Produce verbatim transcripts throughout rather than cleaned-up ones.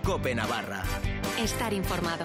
COPE Navarra. Estar informado.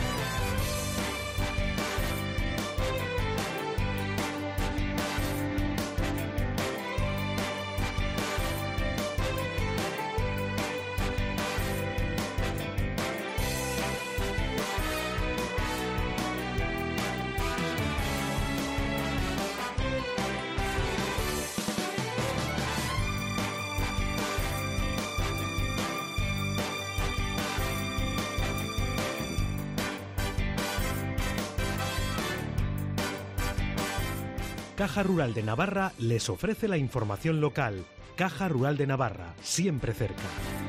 Caja Rural de Navarra les ofrece la información local. Caja Rural de Navarra, siempre cerca.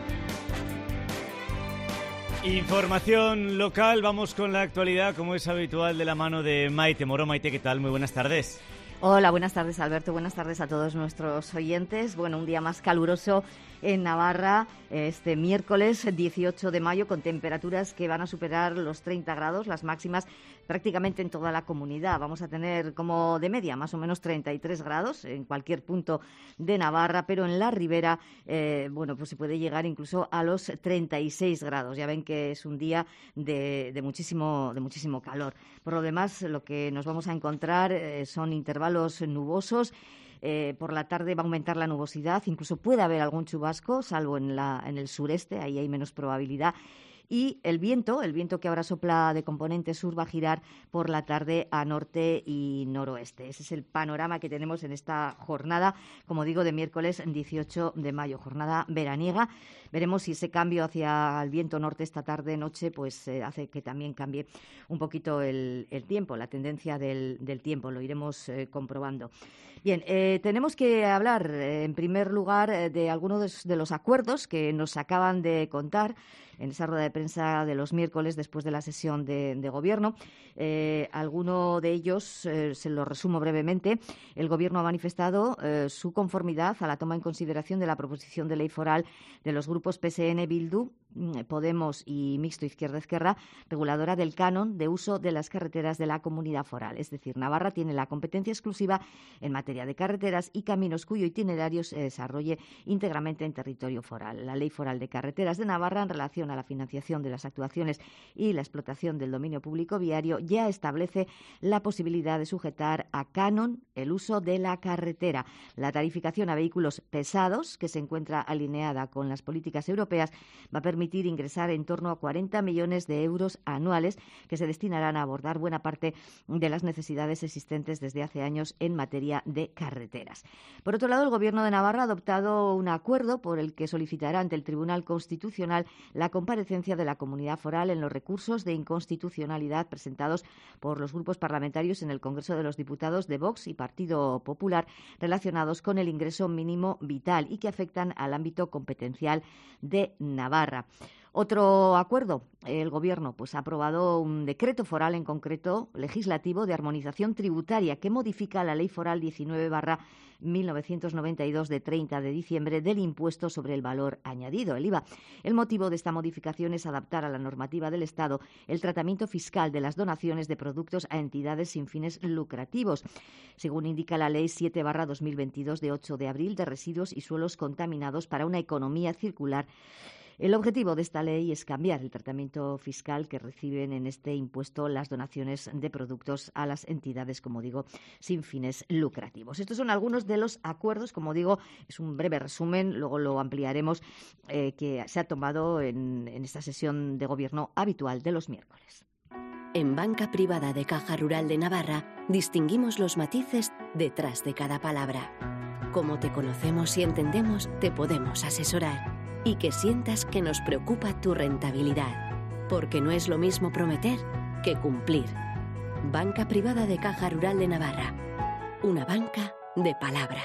Información local, vamos con la actualidad, como es habitual, de la mano de Maite Moro. Maite, ¿qué tal? Muy buenas tardes. Hola, buenas tardes, Alberto. Buenas tardes a todos nuestros oyentes. Bueno, un día más caluroso en Navarra este miércoles dieciocho de mayo, con temperaturas que van a superar los treinta grados, las máximas prácticamente en toda la comunidad. Vamos a tener como de media más o menos treinta y tres grados en cualquier punto de Navarra, pero en la ribera, eh, bueno, pues se puede llegar incluso a los treinta y seis grados. Ya ven que es un día de, de muchísimo, de muchísimo calor. Por lo demás, lo que nos vamos a encontrar eh, son intervalos nubosos. Eh, por la tarde va a aumentar la nubosidad, incluso puede haber algún chubasco, salvo en, la, en el sureste, ahí hay menos probabilidad. Y el viento, el viento que ahora sopla de componente sur, va a girar por la tarde a norte y noroeste. Ese es el panorama que tenemos en esta jornada, como digo, de miércoles dieciocho de mayo, jornada veraniega. Veremos si ese cambio hacia el viento norte esta tarde-noche pues eh, hace que también cambie un poquito el, el tiempo, la tendencia del, del tiempo. Lo iremos eh, comprobando. Bien, eh, tenemos que hablar, eh, en primer lugar, eh, de algunos de los acuerdos que nos acaban de contar en esa rueda de prensa de los miércoles después de la sesión de, de Gobierno. Eh, alguno de ellos, eh, se lo resumo brevemente. El Gobierno ha manifestado eh, su conformidad a la toma en consideración de la proposición de ley foral de los grupos P S N, Bildu, Podemos y Mixto Izquierda-Ezquerra, reguladora del canon de uso de las carreteras de la comunidad foral. Es decir, Navarra tiene la competencia exclusiva en materia de carreteras y caminos cuyo itinerario se desarrolle íntegramente en territorio foral. La Ley Foral de Carreteras de Navarra, en relación a la financiación de las actuaciones y la explotación del dominio público viario, ya establece la posibilidad de sujetar a canon el uso de la carretera. La tarificación a vehículos pesados, que se encuentra alineada con las políticas europeas, va a permitir ingresar en torno a cuarenta millones de euros anuales que se destinarán a abordar buena parte de las necesidades existentes desde hace años en materia de carreteras. Por otro lado, el Gobierno de Navarra ha adoptado un acuerdo por el que solicitará ante el Tribunal Constitucional la comparecencia de la Comunidad Foral en los recursos de inconstitucionalidad presentados por los grupos parlamentarios en el Congreso de los Diputados de Vox y Partido Popular relacionados con el ingreso mínimo vital y que afectan al ámbito competencial de Navarra. Otro acuerdo, el Gobierno pues, ha aprobado un decreto foral, en concreto legislativo, de armonización tributaria que modifica la Ley Foral diecinueve barra mil novecientos noventa y dos de treinta de diciembre del impuesto sobre el valor añadido, el I V A. El motivo de esta modificación es adaptar a la normativa del Estado el tratamiento fiscal de las donaciones de productos a entidades sin fines lucrativos, según indica la Ley siete barra dos mil veintidós de ocho de abril de residuos y suelos contaminados para una economía circular. El objetivo de esta ley es cambiar el tratamiento fiscal que reciben en este impuesto las donaciones de productos a las entidades, como digo, sin fines lucrativos. Estos son algunos de los acuerdos, como digo, es un breve resumen, luego lo ampliaremos, eh, que se ha tomado en, en esta sesión de Gobierno habitual de los miércoles. En Banca Privada de Caja Rural de Navarra distinguimos los matices detrás de cada palabra. Como te conocemos y entendemos, te podemos asesorar. Y que sientas que nos preocupa tu rentabilidad, porque no es lo mismo prometer que cumplir. Banca Privada de Caja Rural de Navarra. Una banca de palabra.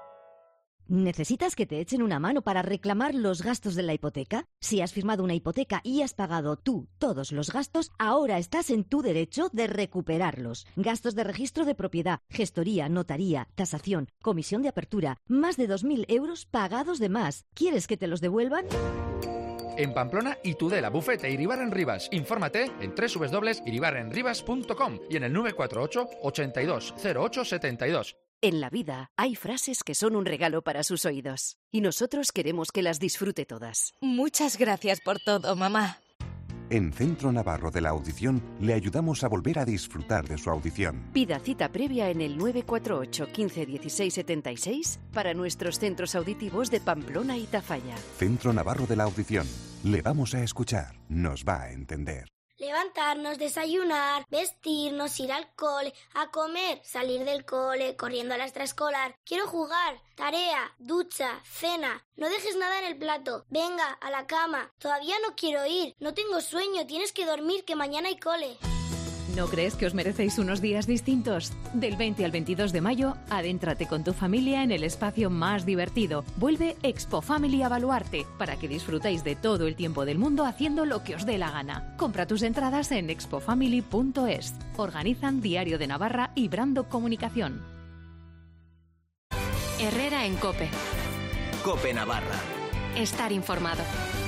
¿Necesitas que te echen una mano para reclamar los gastos de la hipoteca? Si has firmado una hipoteca y has pagado tú todos los gastos, ahora estás en tu derecho de recuperarlos. Gastos de registro de propiedad, gestoría, notaría, tasación, comisión de apertura, más de dos mil euros pagados de más. ¿Quieres que te los devuelvan? En Pamplona y Tudela, Bufete, Iribarren Rivas. Infórmate en doble u doble u doble u punto iribarrenrivas punto com y en el nueve cuatro ocho, ochenta y dos, cero ocho setenta y dos. En la vida hay frases que son un regalo para sus oídos y nosotros queremos que las disfrute todas. Muchas gracias por todo, mamá. En Centro Navarro de la Audición le ayudamos a volver a disfrutar de su audición. Pida cita previa en el nueve cuatro ocho, quince, dieciséis, setenta y seis para nuestros centros auditivos de Pamplona y Tafalla. Centro Navarro de la Audición. Le vamos a escuchar. Nos va a entender. Levantarnos, desayunar, vestirnos, ir al cole, a comer, salir del cole, corriendo a la extraescolar. Quiero jugar, tarea, ducha, cena. No dejes nada en el plato. Venga, a la cama. Todavía no quiero ir. No tengo sueño. Tienes que dormir, que mañana hay cole. ¿No crees que os merecéis unos días distintos? Del veinte al veintidós de mayo, adéntrate con tu familia en el espacio más divertido. Vuelve Expo Family a Baluarte, para que disfrutéis de todo el tiempo del mundo haciendo lo que os dé la gana. Compra tus entradas en expo family punto es. Organizan Diario de Navarra y Brando Comunicación. Herrera en COPE. COPE Navarra. Estar informado.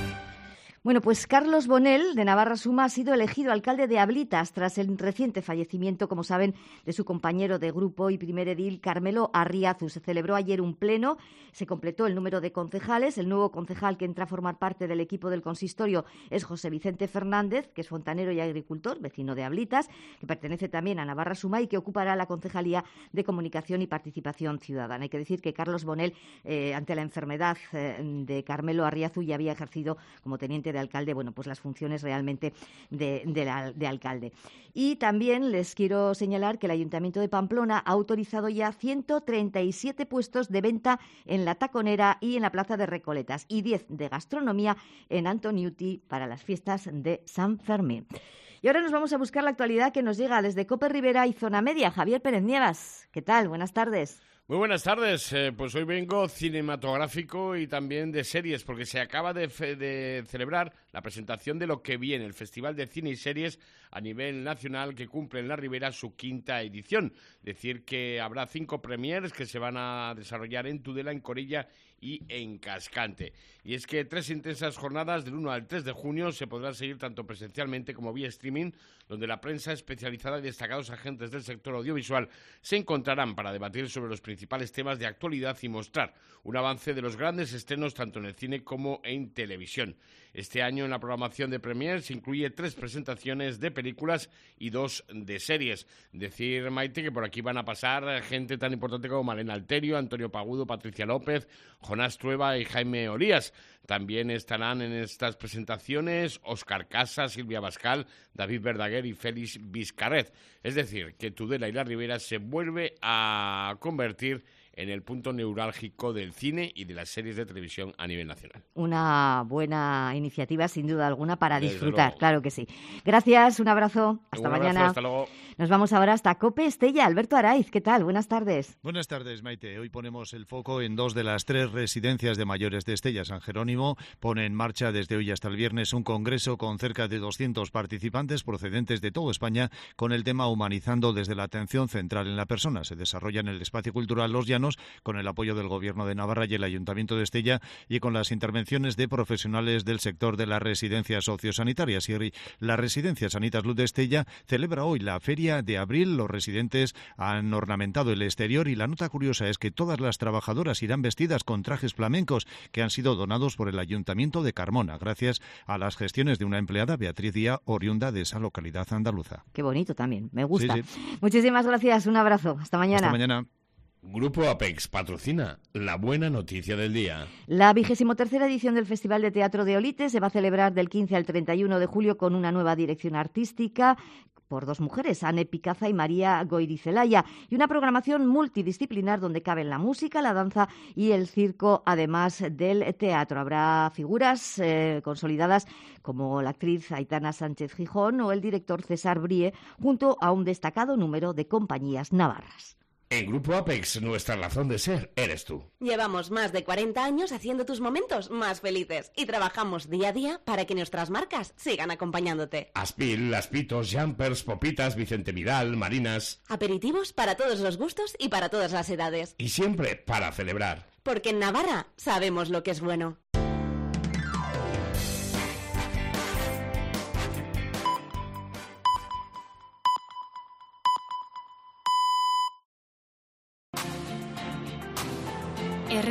Bueno, pues Carlos Bonel, de Navarra Suma, ha sido elegido alcalde de Ablitas tras el reciente fallecimiento, como saben, de su compañero de grupo y primer edil, Carmelo Arriazu. Se celebró ayer un pleno, se completó el número de concejales. El nuevo concejal que entra a formar parte del equipo del consistorio es José Vicente Fernández, que es fontanero y agricultor, vecino de Ablitas, que pertenece también a Navarra Suma y que ocupará la concejalía de Comunicación y Participación Ciudadana. Hay que decir que Carlos Bonel, eh, ante la enfermedad eh, de Carmelo Arriazu, ya había ejercido como teniente de alcalde, bueno, pues las funciones realmente de, de, la, de alcalde. Y también les quiero señalar que el Ayuntamiento de Pamplona ha autorizado ya ciento treinta y siete puestos de venta en la Taconera y en la Plaza de Recoletas y diez de gastronomía en Antoniuti para las fiestas de San Fermín. Y ahora nos vamos a buscar la actualidad que nos llega desde Cope Rivera y Zona Media. Javier Pérez Nievas, ¿qué tal? Buenas tardes. Muy buenas tardes, eh, pues hoy vengo cinematográfico y también de series, porque se acaba de, fe- de celebrar la presentación de Lo que viene, el Festival de Cine y Series a nivel nacional que cumple en la Ribera su quinta edición. Decir que habrá cinco premiers que se van a desarrollar en Tudela, en Corella y en Cascante. Y es que tres intensas jornadas del uno al tres de junio se podrán seguir tanto presencialmente como vía streaming, donde la prensa especializada y destacados agentes del sector audiovisual se encontrarán para debatir sobre los principales temas de actualidad y mostrar un avance de los grandes estrenos tanto en el cine como en televisión. Este año en la programación de premiers se incluye tres presentaciones de películas y dos de series. Decir, Maite, que por aquí van a pasar gente tan importante como Malena Alterio, Antonio Pagudo, Patricia López, Jonás Trueba y Jaime Olías. También estarán en estas presentaciones Óscar Casas, Silvia Bascal, David Verdaguer y Félix Vizcarret. Es decir, que Tudela y la Ribera se vuelve a convertir en el punto neurálgico del cine y de las series de televisión a nivel nacional. Una buena iniciativa, sin duda alguna, para Desde disfrutar, luego. claro que sí. Gracias, un abrazo, hasta Un abrazo, mañana. hasta luego. Nos vamos ahora hasta Cope Estella. Alberto Araiz, ¿qué tal? Buenas tardes. Buenas tardes, Maite. Hoy ponemos el foco en dos de las tres residencias de mayores de Estella. San Jerónimo pone en marcha desde hoy hasta el viernes un congreso con cerca de doscientos participantes procedentes de toda España con el tema Humanizando desde la atención central en la persona. Se desarrolla en el Espacio Cultural Los Llanos con el apoyo del Gobierno de Navarra y el Ayuntamiento de Estella y con las intervenciones de profesionales del sector de las residencias sociosanitarias. Y la Residencia Sanitas Luz de Estella celebra hoy la Feria de Abril. Los residentes han ornamentado el exterior y la nota curiosa es que todas las trabajadoras irán vestidas con trajes flamencos que han sido donados por el Ayuntamiento de Carmona, gracias a las gestiones de una empleada, Beatriz Díaz, oriunda de esa localidad andaluza. Qué bonito también, me gusta. Sí, sí. Muchísimas gracias, un abrazo, hasta mañana. Hasta mañana. Grupo Apex patrocina la buena noticia del día. La vigésimo tercera edición del Festival de Teatro de Olite se va a celebrar del quince al treinta y uno de julio con una nueva dirección artística por dos mujeres, Anne Picaza y María Goirizelaya, y una programación multidisciplinar donde caben la música, la danza y el circo, además del teatro. Habrá figuras eh, consolidadas como la actriz Aitana Sánchez Gijón o el director César Brie, junto a un destacado número de compañías navarras. En Grupo Apex, nuestra razón de ser eres tú. Llevamos más de cuarenta años haciendo tus momentos más felices y trabajamos día a día para que nuestras marcas sigan acompañándote. Aspil, Laspitos, Jumpers, Popitas, Vicente Vidal, Marinas. Aperitivos para todos los gustos y para todas las edades. Y siempre para celebrar. Porque en Navarra sabemos lo que es bueno.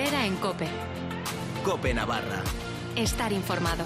Herrera en COPE. COPE Navarra. Estar informado.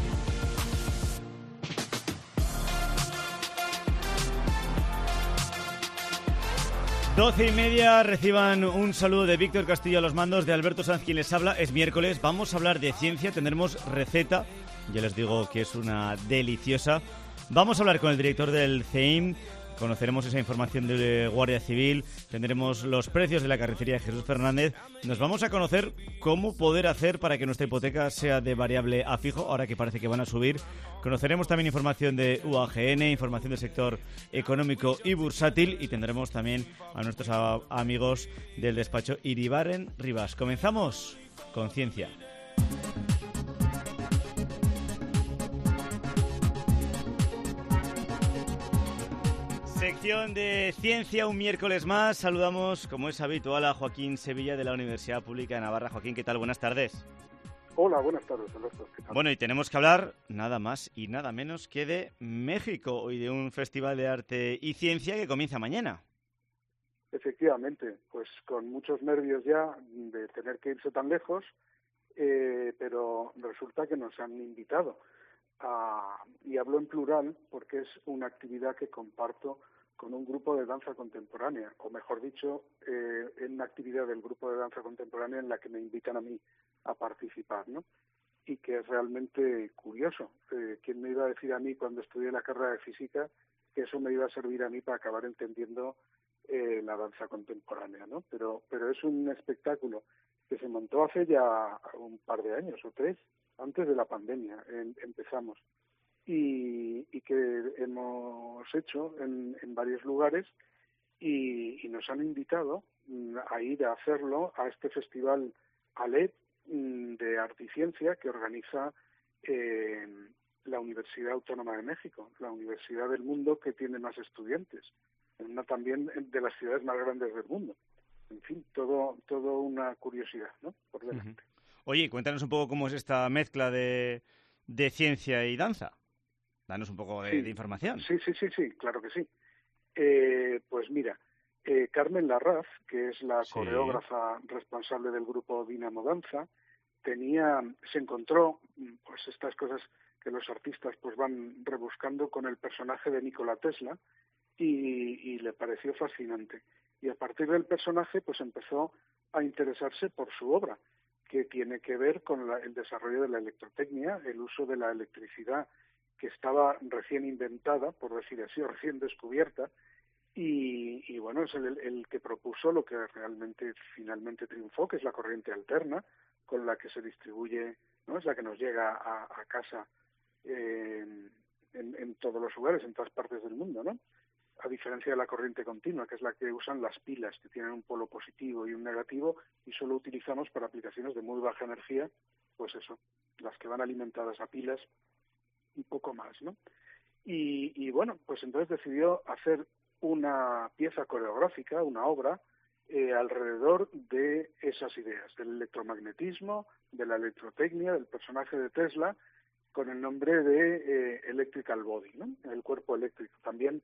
Doce y media, reciban un saludo de Víctor Castillo a los mandos, de Alberto Sanz quien les habla. Es miércoles, vamos a hablar de ciencia, tendremos receta, ya les digo que es una deliciosa. Vamos a hablar con el director del C E I M, conoceremos esa información de Guardia Civil, tendremos los precios de la carnicería de Jesús Fernández, nos vamos a conocer cómo poder hacer para que nuestra hipoteca sea de variable a fijo, ahora que parece que van a subir. Conoceremos también información de U A G N, información del sector económico y bursátil, y tendremos también a nuestros a- amigos del despacho Iribarren Rivas. Comenzamos con ciencia. Sección de ciencia, un miércoles más. Saludamos, como es habitual, a Joaquín Sevilla de la Universidad Pública de Navarra. Joaquín, ¿qué tal? Buenas tardes. Hola, buenas tardes, Alberto. ¿Qué tal? Bueno, y tenemos que hablar nada más y nada menos que de México y de un festival de arte y ciencia que comienza mañana. Efectivamente, pues con muchos nervios ya de tener que irse tan lejos, eh, pero resulta que nos han invitado. A, y hablo en plural porque es una actividad que comparto con un grupo de danza contemporánea, o mejor dicho, eh, en una actividad del grupo de danza contemporánea en la que me invitan a mí a participar, ¿no? Y que es realmente curioso. Eh, ¿Quién me iba a decir a mí cuando estudié la carrera de física que eso me iba a servir a mí para acabar entendiendo eh, la danza contemporánea, ¿no? Pero, pero es un espectáculo que se montó hace ya un par de años o tres, antes de la pandemia en, empezamos, y, y que hemos hecho en, en varios lugares y, y nos han invitado a ir a hacerlo a este festival Alep de Arte y Ciencia que organiza eh, la Universidad Autónoma de México, la universidad del mundo que tiene más estudiantes, una también de las ciudades más grandes del mundo. En fin, todo, todo una curiosidad, ¿no? Por delante. Uh-huh. Oye, cuéntanos un poco cómo es esta mezcla de, de ciencia y danza. Danos un poco de, sí. de información. Sí, sí, sí, sí, claro que sí. Eh, pues mira, eh, Carmen Larraz, que es la sí. coreógrafa responsable del grupo Dinamo Danza, tenía, se encontró pues estas cosas que los artistas pues van rebuscando con el personaje de Nikola Tesla y, y le pareció fascinante. Y a partir del personaje pues empezó a interesarse por su obra, que tiene que ver con la, el desarrollo de la electrotecnia, el uso de la electricidad que estaba recién inventada, por decir así, o recién descubierta, y, y bueno, es el, el que propuso lo que realmente finalmente triunfó, que es la corriente alterna, con la que se distribuye, ¿no? Es la que nos llega a, a casa eh, en, en todos los lugares, en todas partes del mundo, ¿no? A diferencia de la corriente continua, que es la que usan las pilas, que tienen un polo positivo y un negativo, y solo utilizamos para aplicaciones de muy baja energía, pues eso, las que van alimentadas a pilas y poco más, ¿no? Y, y bueno, pues entonces decidió hacer una pieza coreográfica, una obra, eh, alrededor de esas ideas, del electromagnetismo, de la electrotecnia, del personaje de Tesla, con el nombre de eh, Electrical Body, ¿no? El cuerpo eléctrico. También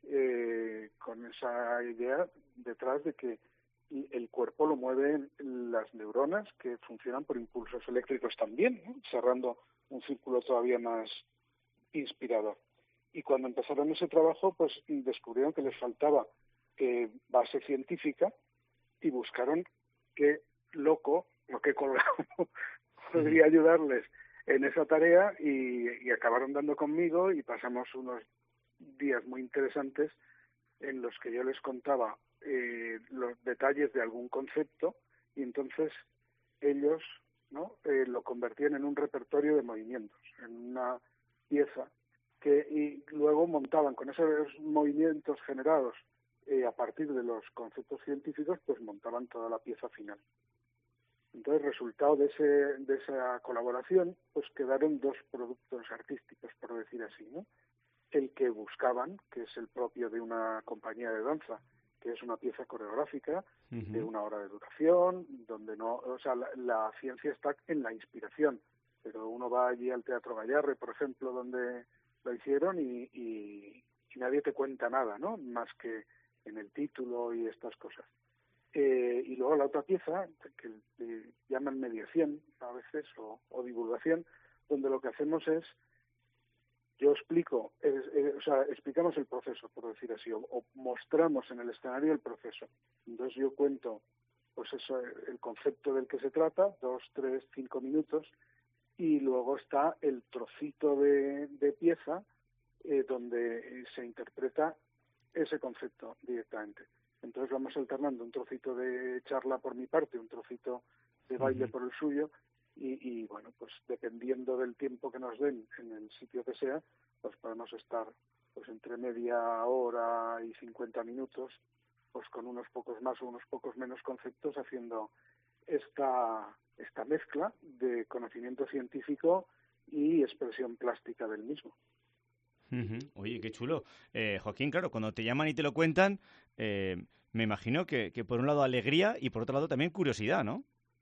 Eh, con esa idea detrás de que el cuerpo lo mueven las neuronas que funcionan por impulsos eléctricos también, ¿no? Cerrando un círculo todavía más inspirador. Y cuando empezaron ese trabajo, pues descubrieron que les faltaba eh, base científica y buscaron qué loco o qué colgado podría ayudarles en esa tarea y, y acabaron dando conmigo y pasamos unos días muy interesantes en los que yo les contaba eh, los detalles de algún concepto y entonces ellos, ¿no? eh, lo convertían en un repertorio de movimientos, en una pieza que y luego montaban con esos movimientos generados eh, a partir de los conceptos científicos, pues montaban toda la pieza final. Entonces, resultado de ese de esa colaboración, pues quedaron dos productos artísticos, por decir así, ¿no? El que buscaban, que es el propio de una compañía de danza, que es una pieza coreográfica uh-huh. de una hora de duración, donde no, o sea, la, la ciencia está en la inspiración, pero uno va allí al Teatro Gallarre, por ejemplo, donde lo hicieron y, y, y nadie te cuenta nada, ¿no? Más que en el título y estas cosas. Eh, y luego la otra pieza, que eh, llaman mediación a veces, o, o divulgación, donde lo que hacemos es, yo explico, es, eh, o sea, explicamos el proceso, por decir así, o, o mostramos en el escenario el proceso. Entonces yo cuento, pues eso, el concepto del que se trata, dos, tres, cinco minutos, y luego está el trocito de, de pieza eh, donde se interpreta ese concepto directamente. Entonces vamos alternando un trocito de charla por mi parte, un trocito de baile uh-huh. por el suyo, y, y bueno, pues dependiendo del tiempo que nos den en el sitio que sea, pues podemos estar pues entre media hora y cincuenta minutos, pues con unos pocos más o unos pocos menos conceptos, haciendo esta, esta mezcla de conocimiento científico y expresión plástica del mismo. Uh-huh. Oye, qué chulo. Eh, Joaquín, claro, cuando te llaman y te lo cuentan, eh, me imagino que, que por un lado alegría y por otro lado también curiosidad, ¿no?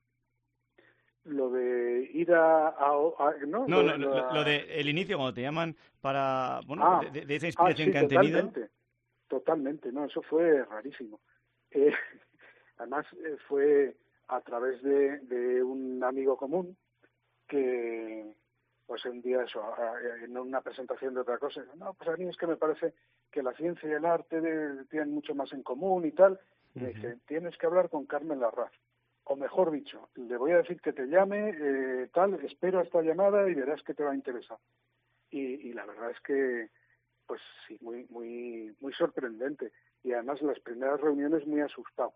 Lo de ir a... a, a ¿no? No, lo, lo, lo, lo de el inicio, cuando te llaman para... Bueno, ah, de, de esa inspiración ah, sí, que han totalmente, tenido. Totalmente, no, eso fue rarísimo. Eh, además, eh, fue a través de, de un amigo común que, pues un día eso, en una presentación de otra cosa, no, pues a mí es que me parece que la ciencia y el arte de, tienen mucho más en común y tal. Y me dice, tienes que hablar con Carmen Larraz. O mejor dicho, le voy a decir que te llame, eh, tal, espero esta llamada y verás que te va a interesar. Y, y la verdad es que, pues sí, muy muy muy sorprendente. Y además las primeras reuniones muy asustado.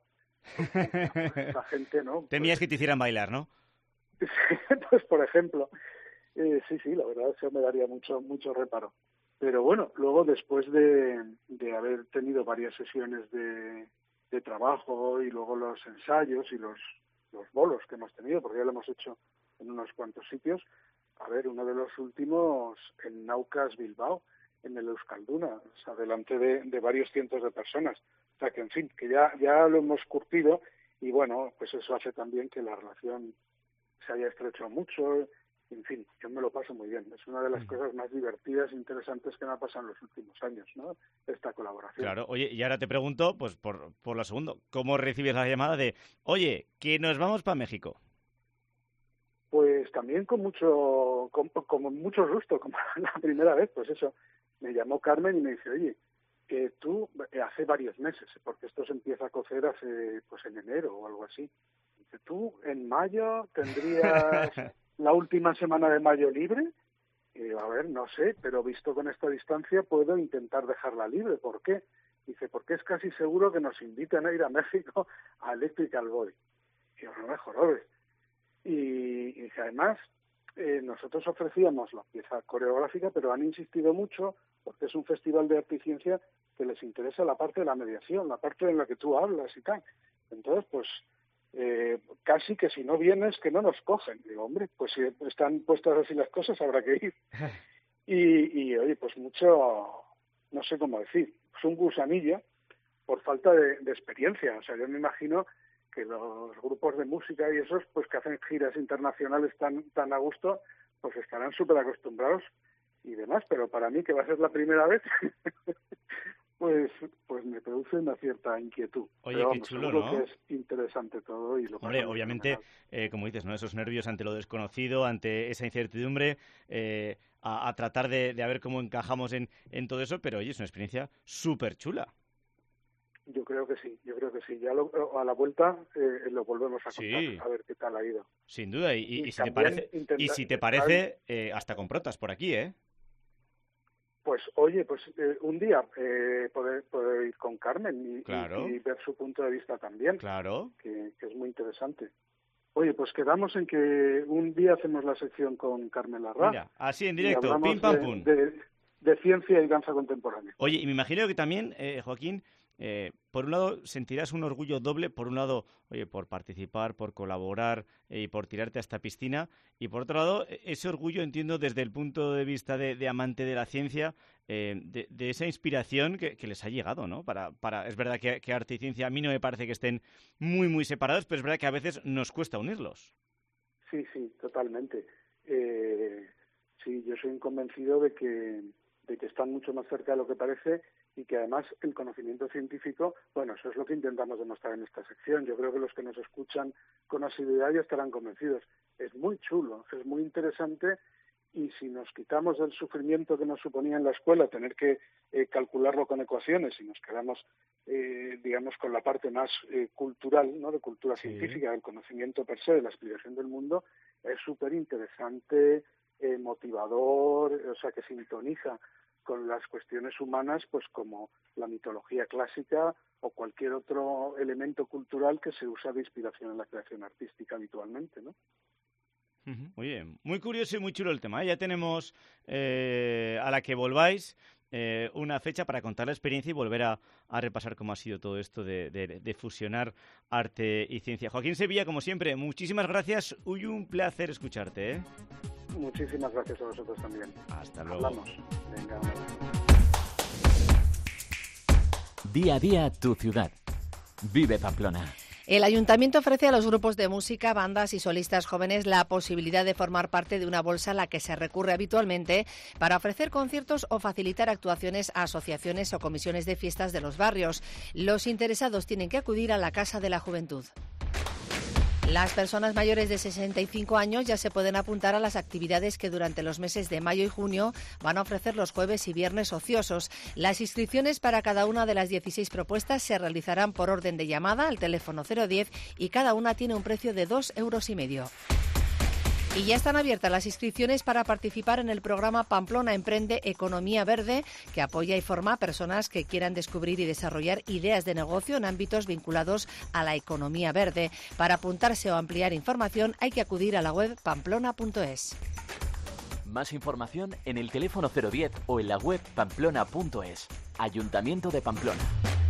Esa gente, ¿no? Temías pues, que te hicieran bailar, ¿no? Pues por ejemplo, eh, sí, sí, la verdad eso me daría mucho mucho reparo. Pero bueno, luego después de, de haber tenido varias sesiones de, de trabajo y luego los ensayos y los, los bolos que hemos tenido, porque ya lo hemos hecho en unos cuantos sitios, a ver, uno de los últimos en Naucas, Bilbao, en el Euskalduna, o sea, delante de, de varios cientos de personas. O sea que, en fin, que ya, ya lo hemos curtido y bueno, pues eso hace también que la relación se haya estrechado mucho. En fin, yo me lo paso muy bien. Es una de las mm. cosas más divertidas e interesantes que me ha pasado en los últimos años, ¿no? Esta colaboración. Claro, oye, y ahora te pregunto, pues por, por la segunda, ¿cómo recibes la llamada de, oye, que nos vamos para México? Pues también con mucho, con, con mucho gusto, como la primera vez, pues eso. Me llamó Carmen y me dice, oye, que tú, hace varios meses, porque esto se empieza a cocer hace, pues en enero o algo así. Dice, tú en mayo tendrías la última semana de mayo libre. Y digo, a ver, no sé, pero visto con esta distancia puedo intentar dejarla libre. ¿Por qué? Dice, porque es casi seguro que nos inviten a ir a México a Electrical Boy. Y yo, no me jorobes. Y, y dice, además, eh, nosotros ofrecíamos la pieza coreográfica, pero han insistido mucho, porque es un festival de arte y ciencia, que les interesa la parte de la mediación, la parte en la que tú hablas y tal. Entonces, pues, eh, casi que si no vienes, que no nos cogen. Digo, hombre, pues si están puestas así las cosas, habrá que ir. Y, y oye, pues mucho, no sé cómo decir, pues un gusanillo por falta de, de experiencia. O sea, yo me imagino que los grupos de música y esos, pues que hacen giras internacionales tan, tan a gusto, pues estarán súper acostumbrados y demás, pero para mí, que va a ser la primera vez, pues pues me produce una cierta inquietud. Oye, pero, qué vamos, chulo, seguro ¿no? que es interesante todo. Y lo Hombre, obviamente, eh, como dices, ¿no? Esos nervios ante lo desconocido, ante esa incertidumbre, eh, a, a tratar de, de a ver cómo encajamos en, en todo eso, pero oye, es una experiencia súper chula. Yo creo que sí, yo creo que sí. Ya lo, a la vuelta eh, lo volvemos a contar, sí. A ver qué tal ha ido. Sin duda, y, y, y, y si te parece, intenta... y si te parece eh, hasta con protas por aquí, ¿eh? Pues oye, pues eh, un día eh, poder, poder ir con Carmen y, claro. y, y ver su punto de vista también, claro, que, que es muy interesante. Oye, pues quedamos en que un día hacemos la sección con Carmen Larraz. Mira, así en directo, pim pam pum. De, de, de ciencia y danza contemporánea. Oye, y me imagino que también, eh, Joaquín, eh, por un lado sentirás un orgullo doble, por un lado, oye, por participar, por colaborar eh, y por tirarte a esta piscina, y por otro lado, ese orgullo, entiendo, desde el punto de vista de, de amante de la ciencia, eh, de, de esa inspiración que, que les ha llegado, ¿no? Para, para, es verdad que, que arte y ciencia a mí no me parece que estén muy, muy separados, pero es verdad que a veces nos cuesta unirlos. Sí, sí, totalmente. Eh, sí, yo soy un convencido de que, de que están mucho más cerca de lo que parece y que además el conocimiento científico, bueno, eso es lo que intentamos demostrar en esta sección. Yo creo que los que nos escuchan con asiduidad ya estarán convencidos. Es muy chulo, es muy interesante, y si nos quitamos del sufrimiento que nos suponía en la escuela tener que eh, calcularlo con ecuaciones y nos quedamos, eh, digamos, con la parte más eh, cultural, ¿no?, de cultura sí. científica, del conocimiento per se, de la explicación del mundo, es súper interesante, eh, motivador, o sea, que sintoniza con las cuestiones humanas, pues como la mitología clásica o cualquier otro elemento cultural que se usa de inspiración en la creación artística habitualmente, ¿no? Muy bien, muy curioso y muy chulo el tema, ¿eh? Ya tenemos eh, a la que volváis eh, una fecha para contar la experiencia y volver a, a repasar cómo ha sido todo esto de, de, de fusionar arte y ciencia. Joaquín Sevilla, como siempre, muchísimas gracias y un placer escucharte, ¿eh? Muchísimas gracias a vosotros también. Hasta luego. Hablamos. Venga, un abrazo. Día a día tu ciudad. Vive Pamplona. El Ayuntamiento ofrece a los grupos de música, bandas y solistas jóvenes la posibilidad de formar parte de una bolsa a la que se recurre habitualmente para ofrecer conciertos o facilitar actuaciones a asociaciones o comisiones de fiestas de los barrios. Los interesados tienen que acudir a la Casa de la Juventud. Las personas mayores de sesenta y cinco años ya se pueden apuntar a las actividades que durante los meses de mayo y junio van a ofrecer los jueves y viernes ociosos. Las inscripciones para cada una de las dieciséis propuestas se realizarán por orden de llamada al teléfono cero diez y cada una tiene un precio de dos euros y medio. Y ya están abiertas las inscripciones para participar en el programa Pamplona Emprende Economía Verde, que apoya y forma a personas que quieran descubrir y desarrollar ideas de negocio en ámbitos vinculados a la economía verde. Para apuntarse o ampliar información hay que acudir a la web pamplona punto es. Más información en el teléfono cero diez o en la web pamplona punto es. Ayuntamiento de Pamplona.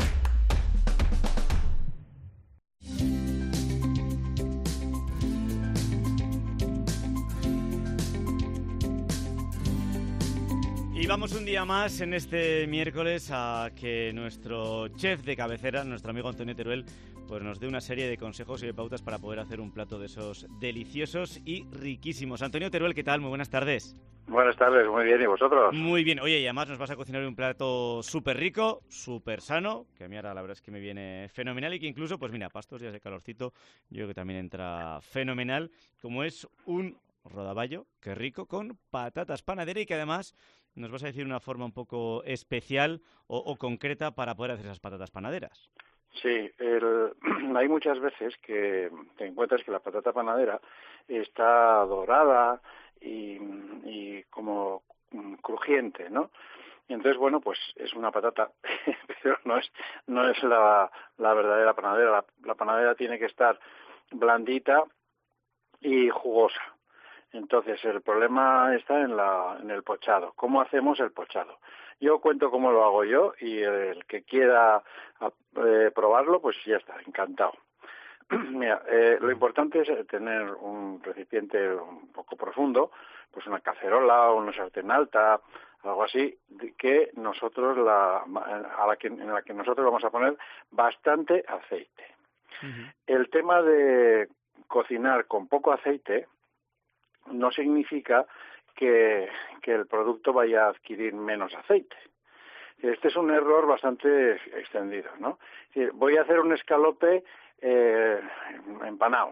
Y vamos un día más en este miércoles a que nuestro chef de cabecera, nuestro amigo Antonio Teruel, pues nos dé una serie de consejos y de pautas para poder hacer un plato de esos deliciosos y riquísimos. Antonio Teruel, ¿qué tal? Muy buenas tardes. Buenas tardes, muy bien, ¿y vosotros? Muy bien, oye, y además nos vas a cocinar un plato súper rico, súper sano, que a mí ahora la verdad es que me viene fenomenal y que incluso, pues mira, pastos días de calorcito, yo creo que también entra fenomenal, como es un rodaballo, qué rico, con patatas panadera y que además nos vas a decir una forma un poco especial o, o concreta para poder hacer esas patatas panaderas. Sí, el, hay muchas veces que te encuentras que la patata panadera está dorada y, y como crujiente, ¿no? Y entonces, bueno, pues es una patata, pero no es no es la, la verdadera panadera. La, la panadera tiene que estar blandita y jugosa. Entonces, el problema está en, la, en el pochado. ¿Cómo hacemos el pochado? Yo cuento cómo lo hago yo y el que quiera eh, probarlo, pues ya está, encantado. Mira, eh, lo importante es tener un recipiente un poco profundo, pues una cacerola o una sartén alta, algo así, que nosotros la, a la que, en la que nosotros vamos a poner bastante aceite. Uh-huh. El tema de cocinar con poco aceite no significa que, que el producto vaya a adquirir menos aceite. Este es un error bastante extendido, ¿no? Es decir, voy a hacer un escalope eh, empanado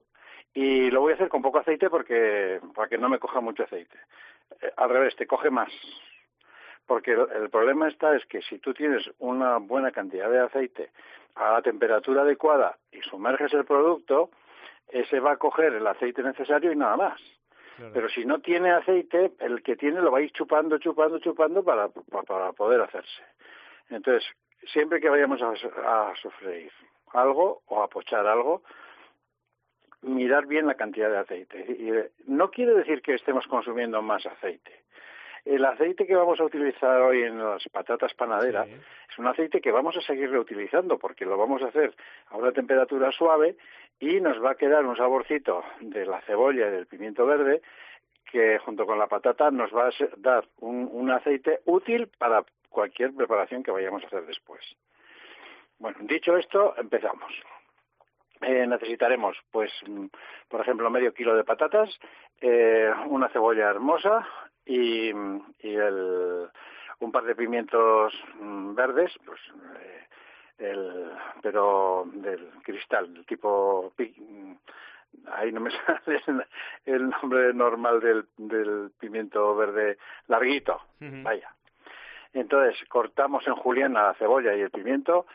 y lo voy a hacer con poco aceite porque para que no me coja mucho aceite. Eh, al revés, te coge más. Porque el, el problema está es que si tú tienes una buena cantidad de aceite a la temperatura adecuada y sumerges el producto, ese va a coger el aceite necesario y nada más. Claro. Pero si no tiene aceite, el que tiene lo va a ir chupando, chupando, chupando para, para, para poder hacerse. Entonces, siempre que vayamos a, a sofreír algo o a pochar algo, mirar bien la cantidad de aceite. Y no quiere decir que estemos consumiendo más aceite. El aceite que vamos a utilizar hoy en las patatas panaderas, sí, es un aceite que vamos a seguir reutilizando porque lo vamos a hacer a una temperatura suave y nos va a quedar un saborcito de la cebolla y del pimiento verde que junto con la patata nos va a dar un, un aceite útil para cualquier preparación que vayamos a hacer después. Bueno, dicho esto, empezamos. Eh, necesitaremos, pues, por ejemplo, medio kilo de patatas, eh, una cebolla hermosa y, y el, un par de pimientos mmm, verdes, pues eh, el, pero del cristal, del tipo... Ahí no me sale el nombre normal del, del pimiento verde larguito, uh-huh. Vaya. Entonces cortamos en juliana la cebolla y el pimiento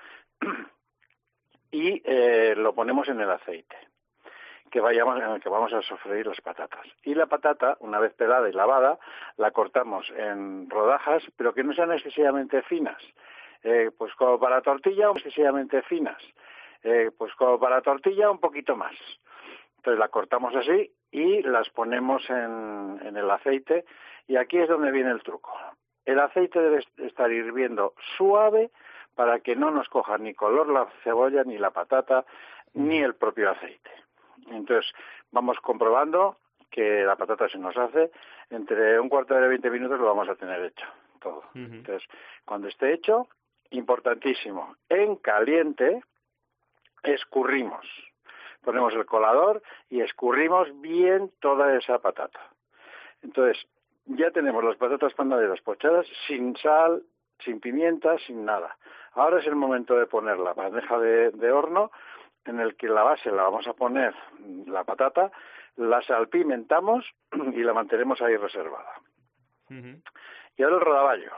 y eh, lo ponemos en el aceite que vayamos en el que vamos a sofreír las patatas. Y la patata, una vez pelada y lavada, la cortamos en rodajas, pero que no sean excesivamente finas. Eh, pues como para tortilla, excesivamente finas. Eh, pues como para tortilla, un poquito más. Entonces la cortamos así y las ponemos en, en el aceite. Y aquí es donde viene el truco. El aceite debe estar hirviendo suave para que no nos coja ni color la cebolla, ni la patata, ni el propio aceite. Entonces vamos comprobando que la patata se nos hace. Entre un cuarto de veinte minutos lo vamos a tener hecho todo. Uh-huh. Entonces, cuando esté hecho, importantísimo, en caliente escurrimos. Ponemos el colador y escurrimos bien toda esa patata. Entonces, ya tenemos las patatas panaderas pochadas sin sal, sin pimienta, sin nada. Ahora es el momento de poner la bandeja de, de horno, en el que la base la vamos a poner la patata, la salpimentamos y la mantenemos ahí reservada. Uh-huh. Y ahora el rodaballo.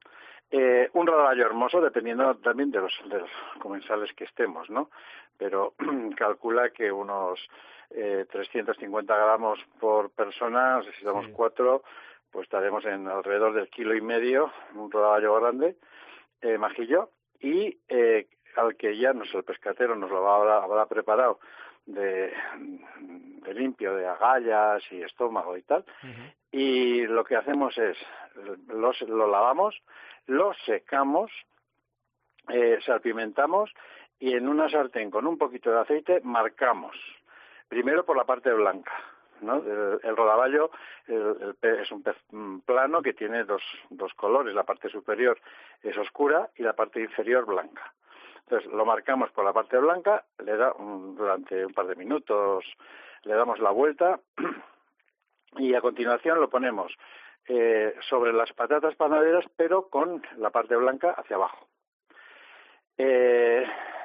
Eh, un rodaballo hermoso, dependiendo también de los, de los comensales que estemos, ¿no? Pero calcula que unos eh, trescientos cincuenta gramos por persona, si somos sí. cuatro, pues estaremos en alrededor del kilo y medio, un rodaballo grande, eh, majillo, y eh, al que ya nos, el pescatero nos lo habrá, habrá preparado de, de limpio, de agallas y estómago y tal, uh-huh. Y lo que hacemos es, lo, lo lavamos, lo secamos, eh, salpimentamos y en una sartén con un poquito de aceite marcamos, primero por la parte blanca, ¿no? El, el rodaballo el, el pez, es un pez plano que tiene dos, dos colores, la parte superior es oscura y la parte inferior blanca. Entonces lo marcamos por la parte blanca, le da un, durante un par de minutos le damos la vuelta y a continuación lo ponemos eh, sobre las patatas panaderas, pero con la parte blanca hacia abajo. Eh,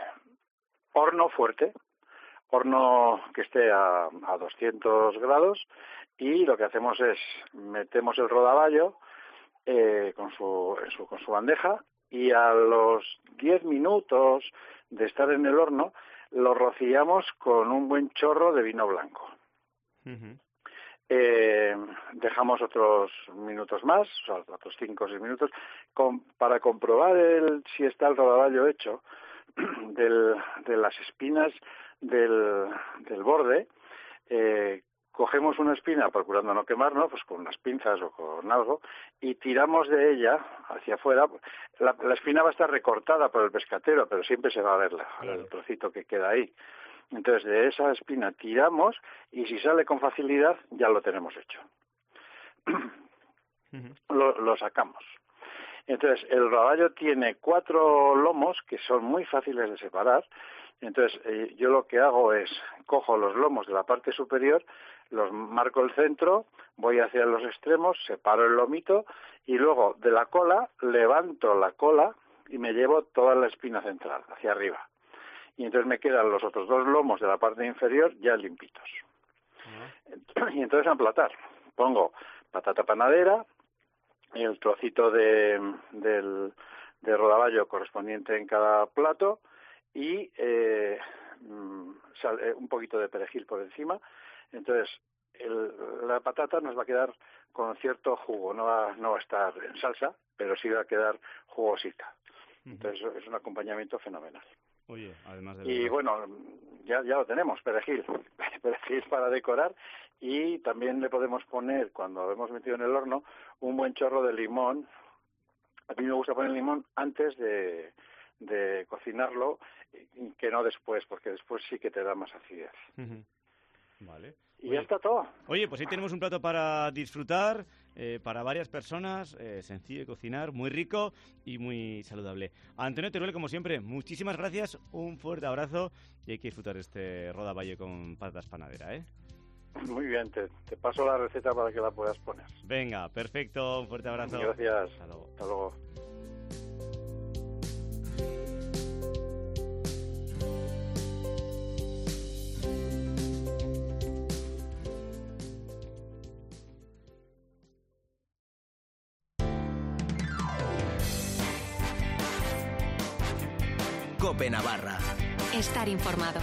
horno fuerte, horno que esté a, a doscientos grados, y lo que hacemos es metemos el rodaballo eh, con su, su con su bandeja, y a los diez minutos de estar en el horno lo rociamos con un buen chorro de vino blanco. Uh-huh. Eh, dejamos otros minutos más, o sea, otros cinco o seis minutos, con, para comprobar el, si está el rodaballo hecho del, de las espinas del, del borde. Eh, cogemos una espina, procurando no quemarnos, pues con unas pinzas o con algo, y tiramos de ella hacia afuera. La, la espina va a estar recortada por el pescatero, pero siempre se va a ver la, el trocito que queda ahí. Entonces, de esa espina tiramos, y si sale con facilidad, ya lo tenemos hecho. lo, lo sacamos. Entonces, el rodaballo tiene cuatro lomos que son muy fáciles de separar. Entonces, eh, yo lo que hago es, cojo los lomos de la parte superior, los marco el centro, voy hacia los extremos, separo el lomito, y luego de la cola, levanto la cola y me llevo toda la espina central, hacia arriba. Y entonces me quedan los otros dos lomos de la parte inferior ya limpitos. Uh-huh. Y entonces a emplatar. Pongo patata panadera, el trocito de, del, de rodaballo correspondiente en cada plato, y eh, sal, eh, un poquito de perejil por encima. Entonces el, la patata nos va a quedar con cierto jugo, no va, no va a estar en salsa, pero sí va a quedar jugosita. Entonces uh-huh. Es un acompañamiento fenomenal. Oye, además de... Y bueno, ya, ya lo tenemos, perejil, perejil para decorar, y también le podemos poner, cuando lo hemos metido en el horno, un buen chorro de limón. A mí me gusta poner limón antes de, de cocinarlo, y que no después, porque después sí que te da más acidez. Uh-huh. Vale. Y Oye, ya está todo. Oye, pues ahí tenemos un plato para disfrutar, eh, para varias personas, eh, sencillo de cocinar, muy rico y muy saludable. Antonio Teruel, como siempre, muchísimas gracias, un fuerte abrazo, y hay que disfrutar este rodaballo con patatas panadera, ¿eh? Muy bien, te, te paso la receta para que la puedas poner. Venga, perfecto, un fuerte abrazo. Gracias. Hasta luego. Hasta luego. COPE Navarra. Estar informado.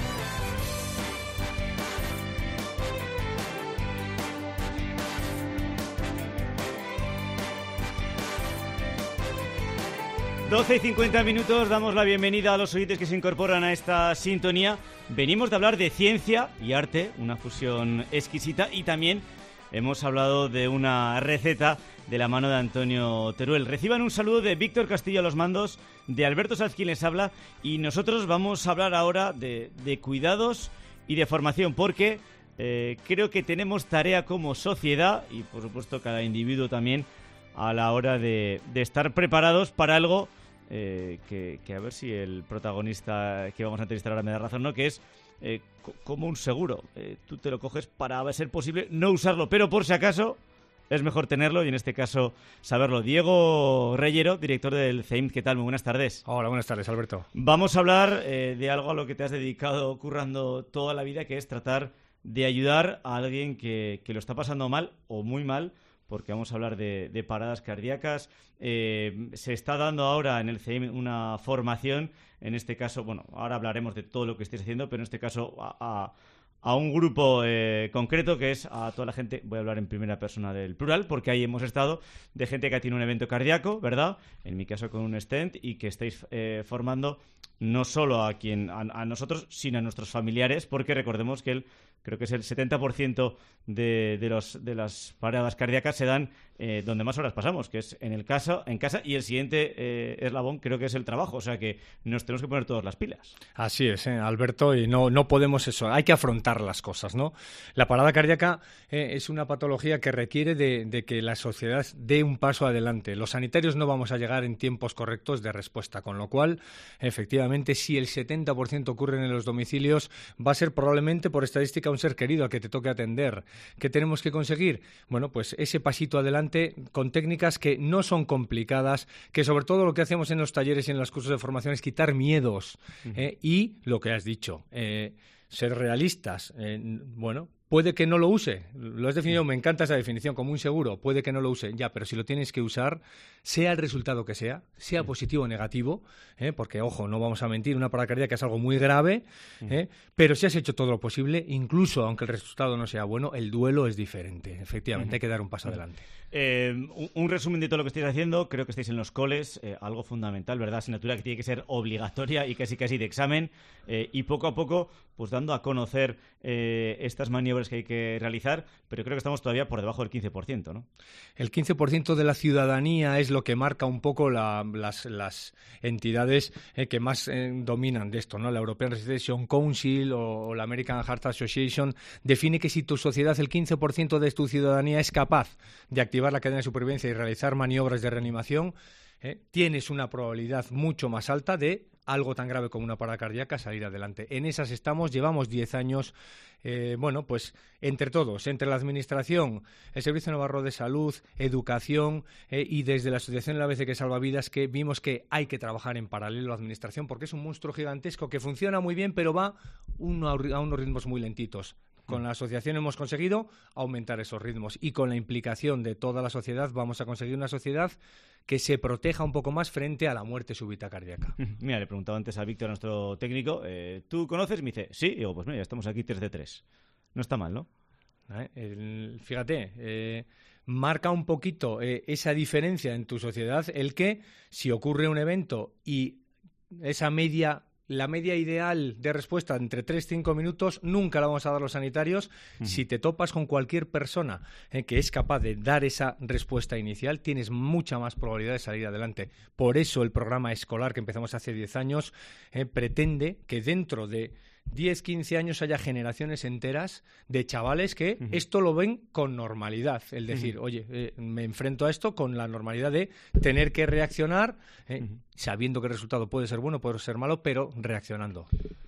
doce y cincuenta minutos, damos la bienvenida a los oyentes que se incorporan a esta sintonía. Venimos de hablar de ciencia y arte, una fusión exquisita, y también hemos hablado de una receta de la mano de Antonio Teruel. Reciban un saludo de Víctor Castillo a los mandos, de Alberto Sanz quien les habla, y nosotros vamos a hablar ahora de, de cuidados y de formación, porque eh, creo que tenemos tarea como sociedad, y por supuesto cada individuo también, a la hora de, de estar preparados para algo eh, que, que a ver si el protagonista que vamos a entrevistar ahora me da razón, ¿no? Que es eh, co- como un seguro. Eh, tú te lo coges para, a ser posible, no usarlo, pero por si acaso es mejor tenerlo y en este caso saberlo. Diego Reyero, director del C E I M, ¿qué tal? Muy buenas tardes. Hola, buenas tardes, Alberto. Vamos a hablar eh, de algo a lo que te has dedicado currando toda la vida, que es tratar de ayudar a alguien que, que lo está pasando mal o muy mal, porque vamos a hablar de, de paradas cardíacas. Eh, se está dando ahora en el C E I M una formación, en este caso, bueno, ahora hablaremos de todo lo que estéis haciendo, pero en este caso a, a, a un grupo eh, concreto, que es a toda la gente, voy a hablar en primera persona del plural, porque ahí hemos estado, de gente que tiene un evento cardíaco, ¿verdad? En mi caso con un stent, y que estáis eh, formando no solo a, quien, a, a nosotros, sino a nuestros familiares, porque recordemos que el creo que es el setenta por ciento de, de, los, de las paradas cardíacas se dan eh, donde más horas pasamos, que es en el caso, en casa, y el siguiente eh, eslabón creo que es el trabajo, o sea que nos tenemos que poner todas las pilas. Así es, ¿eh, Alberto, y no, no podemos eso, hay que afrontar las cosas, ¿no? La parada cardíaca eh, es una patología que requiere de, de que la sociedad dé un paso adelante. Los sanitarios no vamos a llegar en tiempos correctos de respuesta, con lo cual, efectivamente, si el setenta por ciento ocurre en los domicilios, va a ser probablemente por estadística un ser querido al que te toque atender. ¿Qué tenemos que conseguir? Bueno, pues ese pasito adelante con técnicas que no son complicadas, que sobre todo lo que hacemos en los talleres y en los cursos de formación es quitar miedos eh, y lo que has dicho, eh, ser realistas. Eh, bueno, puede que no lo use, lo has definido, me encanta esa definición, como un seguro, puede que no lo use, ya, pero si lo tienes que usar, sea el resultado que sea, sea positivo o negativo, ¿eh? Porque, ojo, no vamos a mentir, una parada cardíaca es algo muy grave, ¿eh? Pero si has hecho todo lo posible, incluso aunque el resultado no sea bueno, el duelo es diferente, efectivamente, hay que dar un paso adelante. Eh, un, un resumen de todo lo que estáis haciendo, creo que estáis en los coles, eh, algo fundamental, ¿verdad? Asignatura que tiene que ser obligatoria y casi casi de examen, eh, y poco a poco, pues dando a conocer eh, estas maniobras que hay que realizar, pero creo que estamos todavía por debajo del quince por ciento, ¿no? El quince por ciento de la ciudadanía es lo que marca un poco la, las, las entidades eh, que más eh, dominan de esto, ¿no? La European Resuscitation Council o, o la American Heart Association define que si tu sociedad, el quince por ciento de tu ciudadanía es capaz de activar la cadena de supervivencia y realizar maniobras de reanimación, eh, tienes una probabilidad mucho más alta de algo tan grave como una parada cardíaca salir adelante. En esas estamos, llevamos diez años, eh, bueno, pues entre todos, entre la Administración, el Servicio Navarro de Salud, Educación eh, y desde la Asociación La A B C que salva vidas, que vimos que hay que trabajar en paralelo a la Administración porque es un monstruo gigantesco que funciona muy bien, pero va uno a, a unos ritmos muy lentitos. Con la asociación hemos conseguido aumentar esos ritmos y con la implicación de toda la sociedad vamos a conseguir una sociedad que se proteja un poco más frente a la muerte súbita cardíaca. Mira, le preguntaba antes a Víctor, nuestro técnico, eh, ¿tú conoces? Me dice, sí. Y digo, pues mira, ya estamos aquí tres de tres. No está mal, ¿no? ¿Eh? El, fíjate, eh, marca un poquito eh, esa diferencia en tu sociedad el que si ocurre un evento y esa media... La media ideal de respuesta entre tres y cinco minutos nunca la vamos a dar los sanitarios. Uh-huh. Si te topas con cualquier persona eh, que es capaz de dar esa respuesta inicial, tienes mucha más probabilidad de salir adelante. Por eso el programa escolar que empezamos hace diez años eh, pretende que dentro de diez, quince años haya generaciones enteras de chavales que uh-huh. esto lo ven con normalidad. El decir, uh-huh. oye, eh, me enfrento a esto con la normalidad de tener que reaccionar, eh, uh-huh. sabiendo que el resultado puede ser bueno, puede ser malo, pero reaccionando.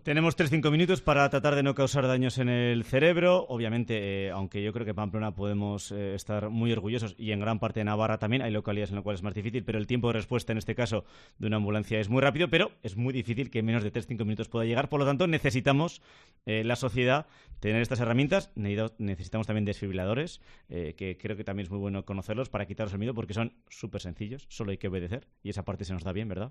Tenemos tres cinco minutos para tratar de no causar daños en el cerebro. Obviamente, eh, aunque yo creo que Pamplona podemos eh, estar muy orgullosos, y en gran parte de Navarra también, hay localidades en las cuales es más difícil, pero el tiempo de respuesta en este caso de una ambulancia es muy rápido, pero es muy difícil que en menos de tres cinco minutos pueda llegar. Por lo tanto, necesitamos, eh, la sociedad, tener estas herramientas. Necesitamos también desfibriladores, eh, que creo que también es muy bueno conocerlos para quitaros el miedo, porque son súper sencillos, solo hay que obedecer, y esa parte se nos da bien, ¿verdad?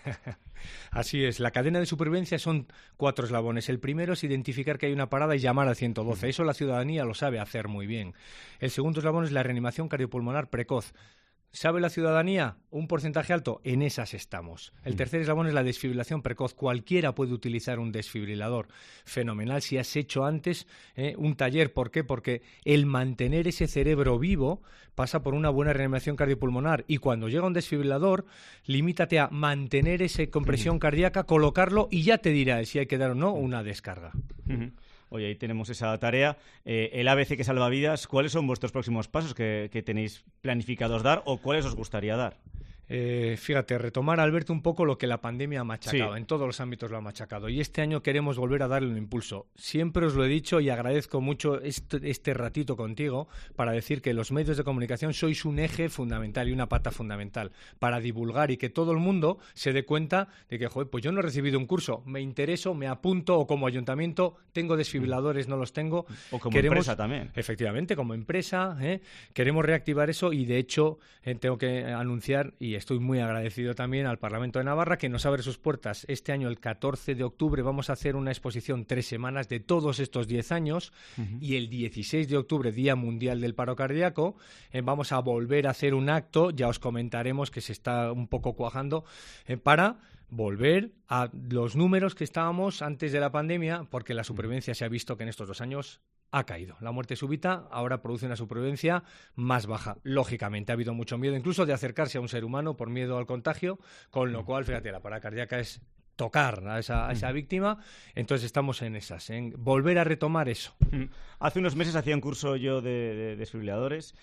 Así es, la cadena de supervivencia son cuatro eslabones. El primero es identificar que hay una parada y llamar al ciento doce. Eso la ciudadanía lo sabe hacer muy bien. El segundo eslabón es la reanimación cardiopulmonar precoz. ¿Sabe la ciudadanía? Un porcentaje alto, en esas estamos. El tercer eslabón es la desfibrilación precoz. Cualquiera puede utilizar un desfibrilador. Fenomenal si has hecho antes eh, un taller. ¿Por qué? Porque el mantener ese cerebro vivo pasa por una buena reanimación cardiopulmonar. Y cuando llega un desfibrilador, limítate a mantener esa compresión cardíaca, colocarlo y ya te dirá si hay que dar o no una descarga. Uh-huh. Oye, ahí tenemos esa tarea. Eh, el A B C que salva vidas, ¿cuáles son vuestros próximos pasos que, que tenéis planificados dar o cuáles os gustaría dar? Eh, fíjate, retomar, Alberto, un poco lo que la pandemia ha machacado. Sí. En todos los ámbitos lo ha machacado. Y este año queremos volver a darle un impulso. Siempre os lo he dicho y agradezco mucho este, este ratito contigo para decir que los medios de comunicación sois un eje fundamental y una pata fundamental para divulgar y que todo el mundo se dé cuenta de que, joder, pues yo no he recibido un curso, me intereso, me apunto, o como ayuntamiento tengo desfibriladores, no los tengo. O como queremos, empresa también. Efectivamente, como empresa, ¿eh? Queremos reactivar eso y, de hecho, eh, tengo que anunciar, y estoy muy agradecido también al Parlamento de Navarra, que nos abre sus puertas. Este año, el catorce de octubre, vamos a hacer una exposición tres semanas de todos estos diez años. Uh-huh. Y el dieciséis de octubre, Día Mundial del Paro Cardíaco, eh, vamos a volver a hacer un acto, ya os comentaremos que se está un poco cuajando, eh, para volver a los números que estábamos antes de la pandemia, porque la supervivencia se ha visto que en estos dos años ha caído. La muerte súbita ahora produce una supervivencia más baja. Lógicamente, ha habido mucho miedo incluso de acercarse a un ser humano por miedo al contagio, con lo cual, fíjate, la parada cardíaca es tocar a esa, a esa víctima. Entonces estamos en esas, en volver a retomar eso. Hace unos meses hacía un curso yo de, de desfibriladores.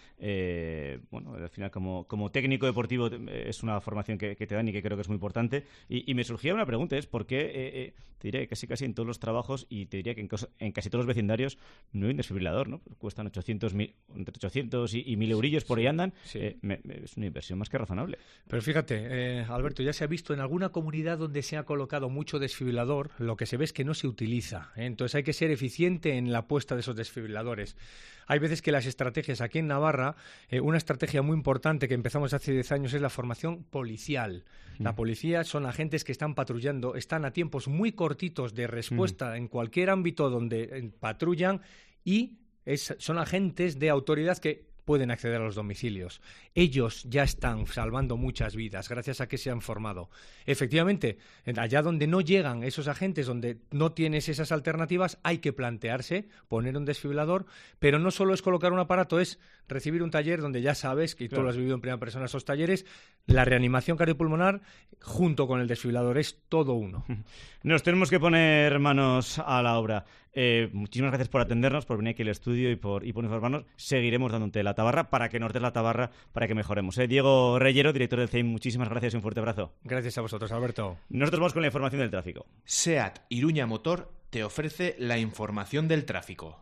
Eh, bueno, al final como, como técnico deportivo es una formación que, que te dan y que creo que es muy importante. Y, y me surgía una pregunta, es por qué, eh, eh, te diría que casi casi en todos los trabajos, y te diría que en, cos, en casi todos los vecindarios no hay un desfibrilador, ¿no? Cuestan ochocientos, mil, entre ochocientos y, y mil eurillos, por ahí andan. Sí. Eh, me, me, es una inversión más que razonable. Pero fíjate, eh, Alberto, ya se ha visto en alguna comunidad donde se ha colocado mucho desfibrilador, lo que se ve es que no se utiliza, ¿eh? Entonces hay que ser eficiente en la puesta de esos desfibriladores. Hay veces que las estrategias aquí en Navarra, eh, una estrategia muy importante que empezamos hace diez años es la formación policial. Mm. La policía son agentes que están patrullando, están a tiempos muy cortitos de respuesta mm. en cualquier ámbito donde eh, patrullan, y es, son agentes de autoridad que pueden acceder a los domicilios. Ellos ya están salvando muchas vidas gracias a que se han formado. Efectivamente, allá donde no llegan esos agentes, donde no tienes esas alternativas, hay que plantearse poner un desfibrilador, pero no solo es colocar un aparato, es recibir un taller donde ya sabes, que claro, tú lo has vivido en primera persona esos talleres, la reanimación cardiopulmonar junto con el desfibrilador, es todo uno. Nos tenemos que poner manos a la obra. Eh, muchísimas gracias por atendernos, por venir aquí al estudio y por, y por informarnos. Seguiremos dándote la tabarra para que nos des la tabarra, para que mejoremos. ¿eh? Diego Reyero, director del C E I M, muchísimas gracias y un fuerte abrazo. Gracias a vosotros, Alberto. Nosotros vamos con la información del tráfico. SEAT Iruña Motor te ofrece la información del tráfico.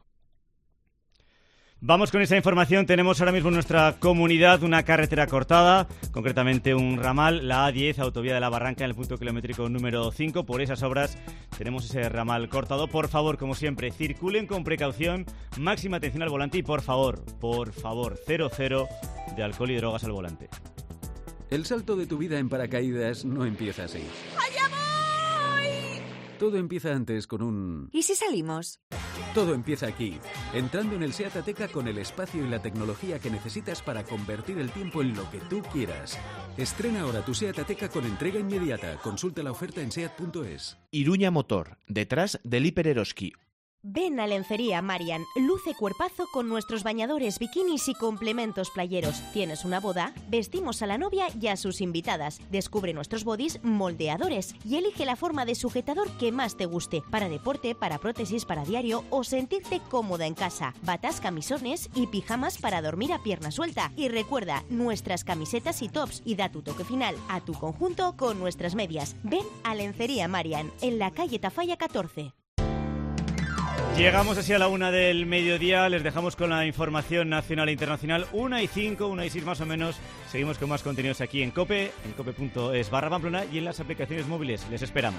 Vamos con esa información. Tenemos ahora mismo en nuestra comunidad una carretera cortada, concretamente un ramal, la A diez, autovía de la Barranca, en el punto kilométrico número cinco. Por esas obras tenemos ese ramal cortado. Por favor, como siempre, circulen con precaución, máxima atención al volante y por favor, por favor, cero cero de alcohol y drogas al volante. El salto de tu vida en paracaídas no empieza así. ¡Allá voy! Todo empieza antes con un... ¿Y si salimos? Todo empieza aquí, entrando en el SEAT Ateca con el espacio y la tecnología que necesitas para convertir el tiempo en lo que tú quieras. Estrena ahora tu SEAT Ateca con entrega inmediata. Consulta la oferta en seat punto es. Iruña Motor, detrás del Hiper Eroski. Ven a Lencería Marian, luce cuerpazo con nuestros bañadores, bikinis y complementos playeros. ¿Tienes una boda? Vestimos a la novia y a sus invitadas. Descubre nuestros bodys moldeadores y elige la forma de sujetador que más te guste, para deporte, para prótesis, para diario o sentirte cómoda en casa. Batas, camisones y pijamas para dormir a pierna suelta. Y recuerda, nuestras camisetas y tops, y da tu toque final a tu conjunto con nuestras medias. Ven a Lencería Marian, en la calle Tafalla catorce. Llegamos así a la una del mediodía, les dejamos con la información nacional e internacional, una y cinco, una y seis más o menos. Seguimos con más contenidos aquí en COPE, en cope.es barra Pamplona y en las aplicaciones móviles. Les esperamos.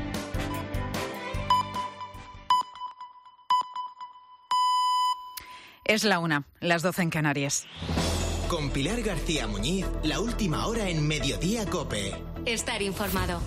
Es la una, las doce en Canarias. Con Pilar García Muñiz, la última hora en Mediodía COPE. Estar informado.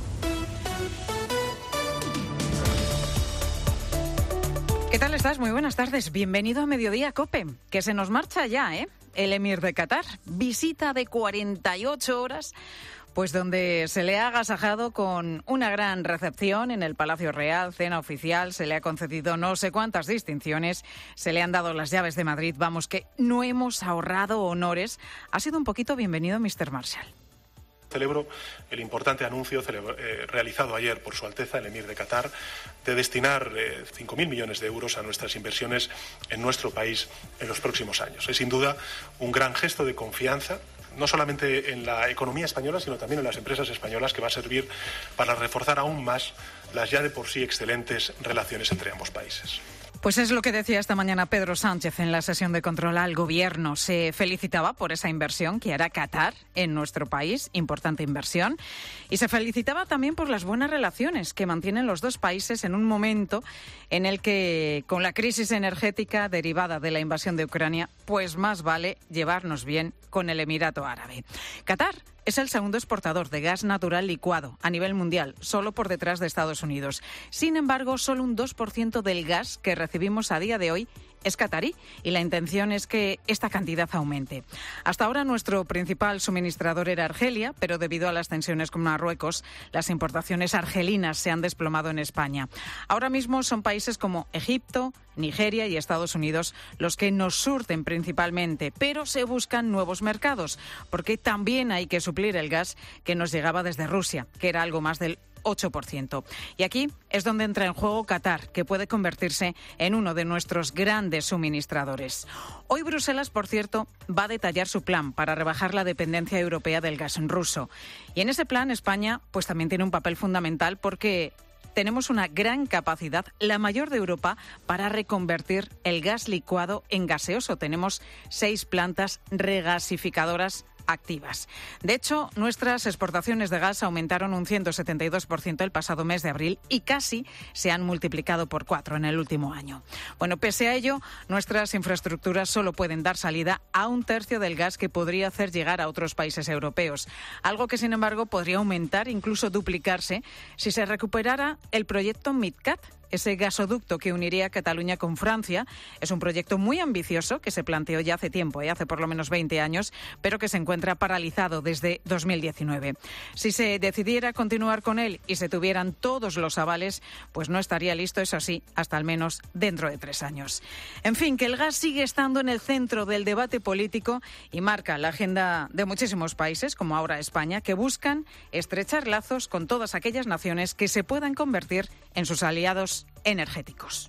¿Qué tal estás? Muy buenas tardes. Bienvenido a Mediodía COPE, que se nos marcha ya, ¿eh? El emir de Qatar. Visita de cuarenta y ocho horas, pues donde se le ha agasajado con una gran recepción en el Palacio Real, cena oficial, se le ha concedido no sé cuántas distinciones, se le han dado las llaves de Madrid. Vamos, que no hemos ahorrado honores. Ha sido un poquito bienvenido, mister Marshall. Celebro el importante anuncio celebro, eh, realizado ayer por Su Alteza, el emir de Qatar, de destinar eh, cinco mil millones de euros a nuestras inversiones en nuestro país en los próximos años. Es sin duda un gran gesto de confianza, no solamente en la economía española, sino también en las empresas españolas, que va a servir para reforzar aún más las ya de por sí excelentes relaciones entre ambos países. Pues es lo que decía esta mañana Pedro Sánchez en la sesión de control al Gobierno. Se felicitaba por esa inversión que hará Qatar en nuestro país, importante inversión, y se felicitaba también por las buenas relaciones que mantienen los dos países en un momento en el que, con la crisis energética derivada de la invasión de Ucrania, pues más vale llevarnos bien con el Emirato Árabe. Qatar es el segundo exportador de gas natural licuado a nivel mundial, solo por detrás de Estados Unidos. Sin embargo, solo un dos por ciento del gas que recibimos a día de hoy es catarí y la intención es que esta cantidad aumente. Hasta ahora nuestro principal suministrador era Argelia, pero debido a las tensiones con Marruecos, las importaciones argelinas se han desplomado en España. Ahora mismo son países como Egipto, Nigeria y Estados Unidos los que nos surten principalmente, pero se buscan nuevos mercados, porque también hay que suplir el gas que nos llegaba desde Rusia, que era algo más del ocho por ciento. Y aquí es donde entra en juego Qatar, que puede convertirse en uno de nuestros grandes suministradores. Hoy Bruselas, por cierto, va a detallar su plan para rebajar la dependencia europea del gas ruso. Y en ese plan España pues también tiene un papel fundamental, porque tenemos una gran capacidad, la mayor de Europa, para reconvertir el gas licuado en gaseoso. Tenemos seis plantas regasificadoras activas. De hecho, nuestras exportaciones de gas aumentaron un ciento setenta y dos por ciento el pasado mes de abril y casi se han multiplicado por cuatro en el último año. Bueno, pese a ello, nuestras infraestructuras solo pueden dar salida a un tercio del gas que podría hacer llegar a otros países europeos, algo que, sin embargo, podría aumentar, incluso duplicarse, si se recuperara el proyecto MidCat. Ese gasoducto que uniría Cataluña con Francia es un proyecto muy ambicioso que se planteó ya hace tiempo, ¿eh? hace por lo menos veinte años, pero que se encuentra paralizado desde dos mil diecinueve. Si se decidiera continuar con él y se tuvieran todos los avales, pues no estaría listo, eso sí, hasta al menos dentro de tres años. En fin, que el gas sigue estando en el centro del debate político y marca la agenda de muchísimos países, como ahora España, que buscan estrechar lazos con todas aquellas naciones que se puedan convertir en sus aliados energéticos.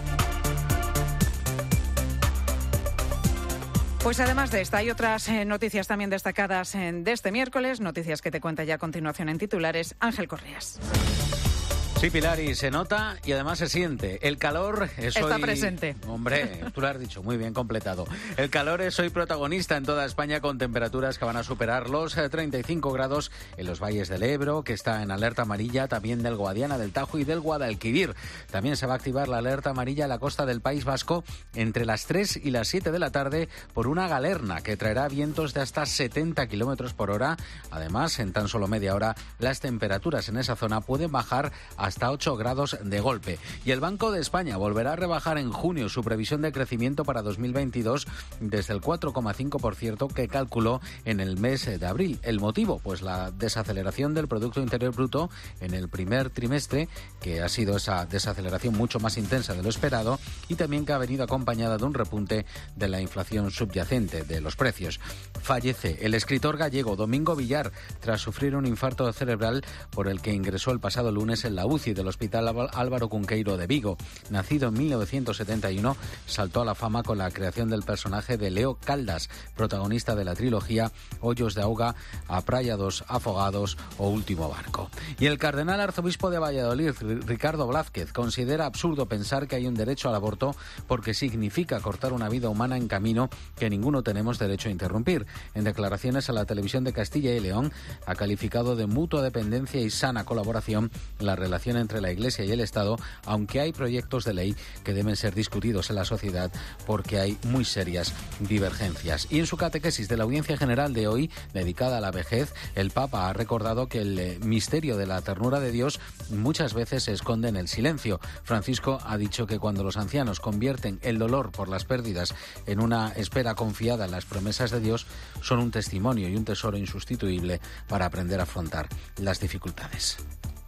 Pues además de esta hay otras eh, noticias también destacadas eh, de este miércoles, noticias que te cuenta ya a continuación en titulares Ángel Correas. Sí, Pilar, y se nota y además se siente. El calor es Está hoy... presente. Hombre, tú lo has dicho, muy bien completado. El calor es hoy protagonista en toda España, con temperaturas que van a superar los treinta y cinco grados en los valles del Ebro, que está en alerta amarilla, también del Guadiana, del Tajo y del Guadalquivir. También se va a activar la alerta amarilla en la costa del País Vasco entre las tres y las siete de la tarde por una galerna que traerá vientos de hasta setenta kilómetros por hora. Además, en tan solo media hora, las temperaturas en esa zona pueden bajar a hasta ocho grados de golpe. Y el Banco de España volverá a rebajar en junio su previsión de crecimiento para dos mil veintidós desde el cuatro coma cinco por ciento que calculó en el mes de abril. ¿El motivo? Pues la desaceleración del Producto Interior Bruto en el primer trimestre, que ha sido esa desaceleración mucho más intensa de lo esperado y también que ha venido acompañada de un repunte de la inflación subyacente de los precios. Fallece el escritor gallego Domingo Villar tras sufrir un infarto cerebral por el que ingresó el pasado lunes en la U C I del Hospital Álvaro Cunqueiro de Vigo. Nacido en mil novecientos setenta y uno, saltó a la fama con la creación del personaje de Leo Caldas, protagonista de la trilogía Hoyos de Auga, Aprayados Afogados o Último Barco. Y el cardenal arzobispo de Valladolid, Ricardo Blázquez, considera absurdo pensar que hay un derecho al aborto porque significa cortar una vida humana en camino que ninguno tenemos derecho a interrumpir. En declaraciones a la televisión de Castilla y León, ha calificado de mutua dependencia y sana colaboración la relación entre la Iglesia y el Estado, aunque hay proyectos de ley que deben ser discutidos en la sociedad porque hay muy serias divergencias. Y en su catequesis de la Audiencia General de hoy, dedicada a la vejez, el Papa ha recordado que el misterio de la ternura de Dios muchas veces se esconde en el silencio. Francisco ha dicho que cuando los ancianos convierten el dolor por las pérdidas en una espera confiada en las promesas de Dios, son un testimonio y un tesoro insustituible para aprender a afrontar las dificultades.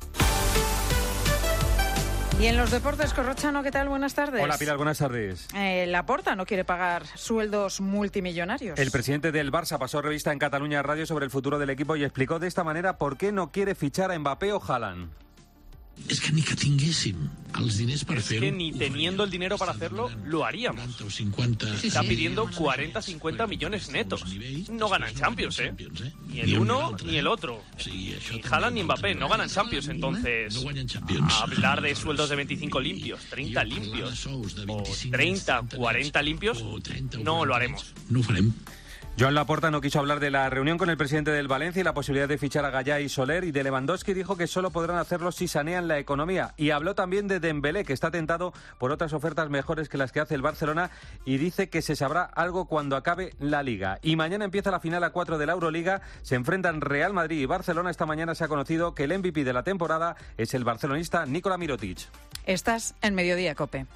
Y en los deportes, Corrochano, ¿qué tal? Buenas tardes. Hola, Pilar, buenas tardes. Eh, Laporta no quiere pagar sueldos multimillonarios. El presidente del Barça pasó revista en Cataluña Radio sobre el futuro del equipo y explicó de esta manera por qué no quiere fichar a Mbappé o Haaland. Es que ni que tinguéssim els diners per fer-ho. Es que ni teniendo el dinero para hacerlo, lo haríamos. Está pidiendo cuarenta a cincuenta millones netos. No ganan Champions, ¿eh? Ni el uno ni el otro. Ni Haaland ni Mbappé no ganan Champions, entonces hablar de sueldos de veinticinco limpios, treinta limpios, o treinta, cuarenta limpios, no lo haremos. No ho farem. Joan Laporta no quiso hablar de la reunión con el presidente del Valencia y la posibilidad de fichar a Gallá y Soler, y de Lewandowski dijo que solo podrán hacerlo si sanean la economía. Y habló también de Dembélé, que está tentado por otras ofertas mejores que las que hace el Barcelona, y dice que se sabrá algo cuando acabe la Liga. Y mañana empieza la final a cuatro de la Euroliga, se enfrentan Real Madrid y Barcelona. Esta mañana se ha conocido que el M V P de la temporada es el barcelonista Nikola Mirotic. Estás en Mediodía, COPE.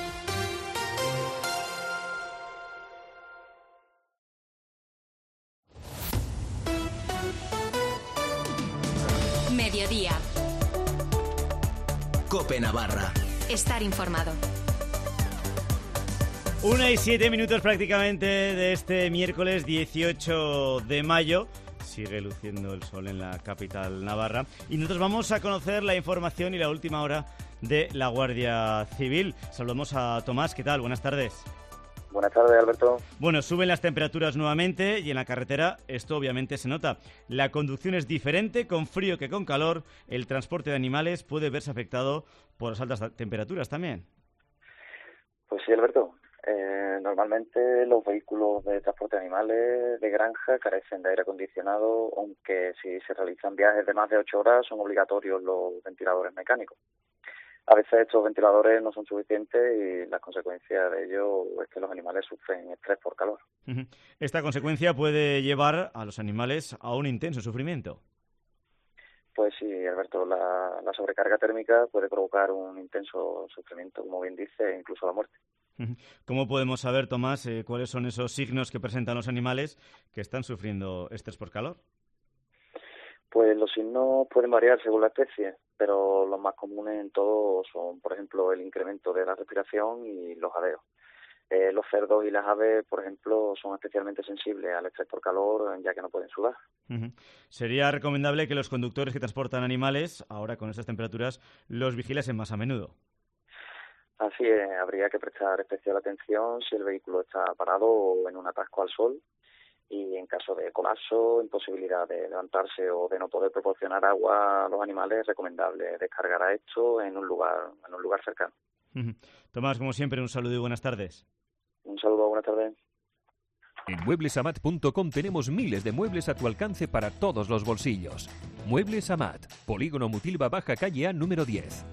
Mediodía. COPE Navarra. Estar informado. Una y siete minutos prácticamente de este miércoles dieciocho de mayo. Sigue luciendo el sol en la capital navarra. Y nosotros vamos a conocer la información y la última hora de la Guardia Civil. Saludamos a Tomás. ¿Qué tal? Buenas tardes. Buenas tardes, Alberto. Bueno, suben las temperaturas nuevamente y en la carretera esto obviamente se nota. La conducción es diferente, con frío que con calor. El transporte de animales puede verse afectado por las altas temperaturas también. Pues sí, Alberto. Eh, normalmente los vehículos de transporte de animales de granja carecen de aire acondicionado, aunque si se realizan viajes de más de ocho horas son obligatorios los ventiladores mecánicos. A veces estos ventiladores no son suficientes y la consecuencia de ello es que los animales sufren estrés por calor. Esta consecuencia puede llevar a los animales a un intenso sufrimiento. Pues sí, Alberto, la, la sobrecarga térmica puede provocar un intenso sufrimiento, como bien dice, e incluso la muerte. ¿Cómo podemos saber, Tomás, eh, cuáles son esos signos que presentan los animales que están sufriendo estrés por calor? Pues los signos pueden variar según la especie, pero los más comunes en todos son, por ejemplo, el incremento de la respiración y los jadeos. Eh, los cerdos y las aves, por ejemplo, son especialmente sensibles al estrés por calor, ya que no pueden sudar. Uh-huh. Sería recomendable que los conductores que transportan animales, ahora con estas temperaturas, los vigilasen más a menudo. Así es, habría que prestar especial atención si el vehículo está parado o en un atasco al sol, y en caso de colapso, imposibilidad de levantarse o de no poder proporcionar agua a los animales, es recomendable descargar a esto en un lugar, en un lugar cercano. Uh-huh. Tomás, como siempre, un saludo y buenas tardes. Un saludo, buenas tardes. En muebles amat punto com tenemos miles de muebles a tu alcance para todos los bolsillos. Muebles Amat, Polígono Mutilva Baja, calle A número diez.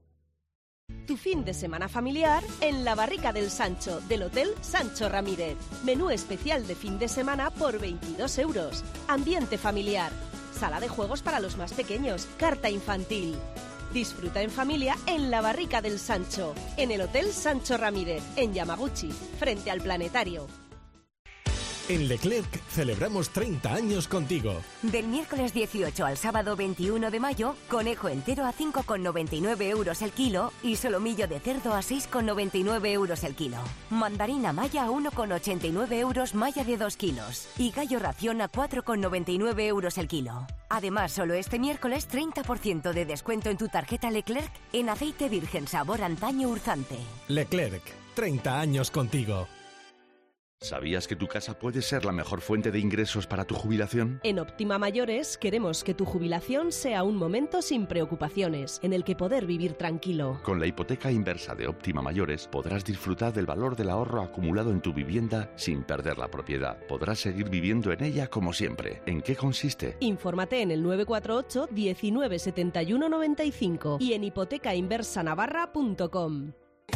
Tu fin de semana familiar en la Barrica del Sancho, del Hotel Sancho Ramírez. Menú especial de fin de semana por veintidós euros. Ambiente familiar. Sala de juegos para los más pequeños. Carta infantil. Disfruta en familia en la Barrica del Sancho, en el Hotel Sancho Ramírez, en Yamaguchi, frente al Planetario. En Leclerc celebramos treinta años contigo. Del miércoles dieciocho al sábado veintiuno de mayo, conejo entero a cinco con noventa y nueve euros el kilo y solomillo de cerdo a seis con noventa y nueve euros el kilo. Mandarina maya a uno con ochenta y nueve euros maya de dos kilos. Y gallo ración a cuatro con noventa y nueve euros el kilo. Además, solo este miércoles treinta por ciento de descuento en tu tarjeta Leclerc en aceite virgen sabor antaño Urzante. Leclerc, treinta años contigo. ¿Sabías que tu casa puede ser la mejor fuente de ingresos para tu jubilación? En Óptima Mayores queremos que tu jubilación sea un momento sin preocupaciones, en el que poder vivir tranquilo. Con la hipoteca inversa de Óptima Mayores podrás disfrutar del valor del ahorro acumulado en tu vivienda sin perder la propiedad. Podrás seguir viviendo en ella como siempre. ¿En qué consiste? Infórmate en el nueve cuatro ocho, diecinueve setenta y uno noventa y cinco y en hipoteca inversa navarra punto com.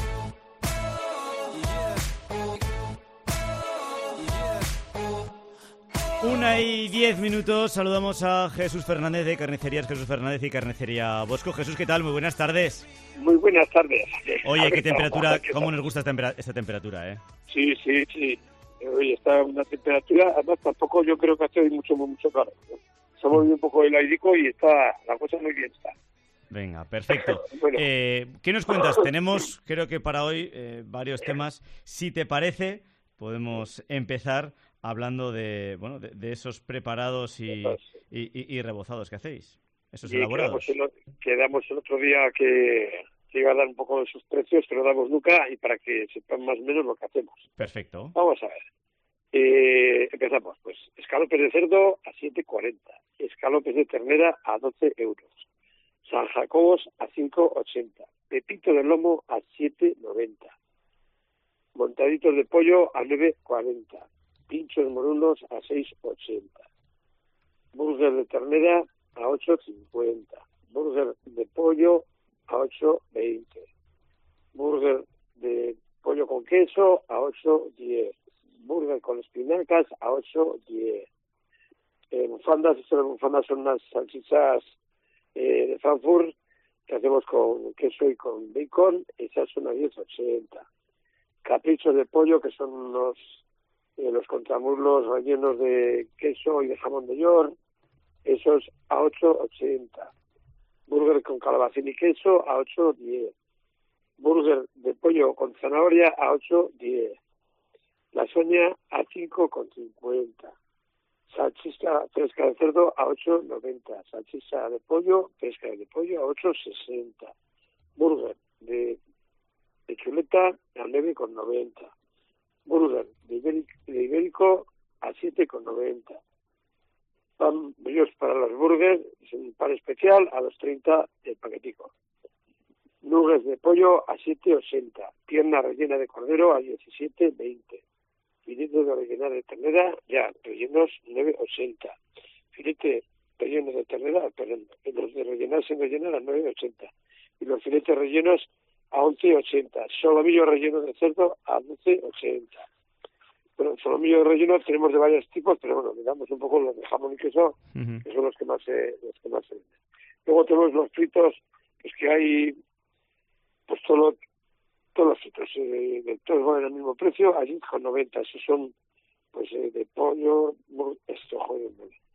Una y diez minutos, saludamos a Jesús Fernández de Carnicerías Jesús Fernández y Carnicería Bosco. Jesús, ¿qué tal? Muy buenas tardes. Muy buenas tardes. Oye, qué temperatura, cómo nos gusta esta, tempera- esta temperatura, ¿eh? Sí, sí, sí. Hoy está una temperatura, además tampoco yo creo que hace mucho, mucho calor, ¿no? Se ha movido un poco el airico y está, la cosa muy bien está. Venga, perfecto. Bueno. eh, ¿Qué nos cuentas? Tenemos, creo que para hoy, eh, varios temas. Si te parece, podemos empezar hablando de, bueno, de, de esos preparados y, y, y, y rebozados que hacéis, esos Y elaborados. Quedamos el, quedamos el otro día que, que iba a dar un poco de sus precios, que no damos nunca, y para que sepan más o menos lo que hacemos. Perfecto. Vamos a ver. Eh, empezamos, pues, escalopes de cerdo a siete cuarenta, escalopes de ternera a doce euros, San Jacobos a cinco ochenta, pepito de lomo a siete noventa, montaditos de pollo a nueve cuarenta, pinchos morunos a seis ochenta, burger de ternera a ocho cincuenta, burger de pollo a ocho veinte, burger de pollo con queso a ocho diez, burger con espinacas a ocho diez. Eh, bufandas, estas bufandas son unas salchichas eh, de Frankfurt que hacemos con queso y con bacon, esas son a diez ochenta. Caprichos de pollo, que son unos eh, los contramuslos rellenos de queso y de jamón de york, esos a ocho ochenta. Burger con calabacín y queso a ocho diez. Burger de pollo con zanahoria a ocho diez. Lasaña a cinco cincuenta. Salchicha fresca de cerdo a ocho noventa. Salchicha de pollo, fresca de pollo a ocho sesenta. Burger de, de chuleta a nueve noventa. Burger de ibérico, de ibérico a siete noventa. Pan brioche para los burgers, es un pan especial a dos treinta el paquetico. Nuggets de pollo a siete ochenta. Pierna rellena de cordero a diecisiete veinte. Filete de rellenar de ternera, ya, rellenos nueve ochenta. Filete relleno de ternera, perdón, los de rellenar sin rellenar a nueve ochenta. Y los filetes rellenos a once ochenta. Solomillo relleno de cerdo a doce ochenta. Bueno, solomillo relleno tenemos de varios tipos, pero bueno, miramos un poco los de jamón y queso, uh-huh. que son los que más se, los que más se venden. Luego tenemos los fritos, pues que hay, pues todo todos los fritos, eh, de todos van al mismo precio, a diez noventa. Esos son, pues, eh, de pollo, esto, joder,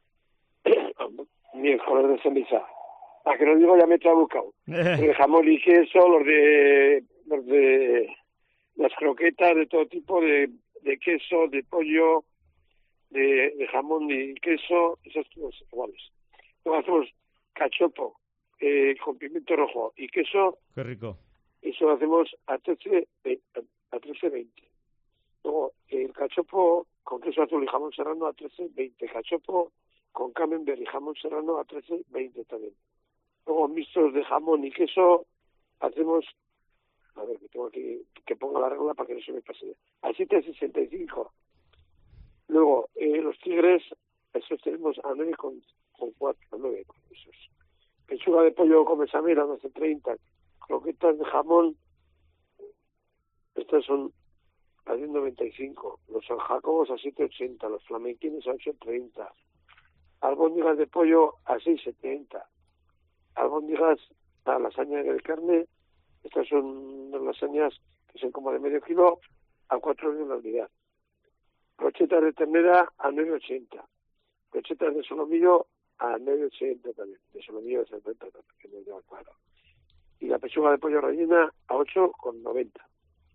miércoles de ceniza. A que lo digo ya me he trabucado. De jamón y queso, los de, los de las croquetas de todo tipo, de, de queso, de pollo, de, de jamón y queso, esos todos iguales. Luego hacemos cachopo eh, con pimiento rojo y queso. Qué rico. Eso lo hacemos a trece veinte. Luego el cachopo con queso azul y jamón serrano a trece veinte. Cachopo con camembert y jamón serrano a trece veinte también. Luego mixtos de jamón y queso hacemos, a ver, que tengo aquí que ponga la regla para que no se me pase, a siete sesenta y cinco. Luego eh, los tigres, esos tenemos a nueve con cuatro, a nueve con esos. Pechuga de pollo con bechamel a doce treinta. Croquetas de jamón, estas son a diez noventa y cinco. Los San Jacobos a siete ochenta. Los flamenquines a ocho treinta. Albóndigas de pollo a seis setenta. Albóndigas Para lasaña de carne, estas son unas lasañas que son como de medio kilo a cuatro euros la unidad. Brochetas de ternera a nueve ochenta. Brochetas de solomillo a nueve ochenta también. De solomillo de setenta, que no lleva claro. Y la pechuga de pollo rellena a ocho con noventa.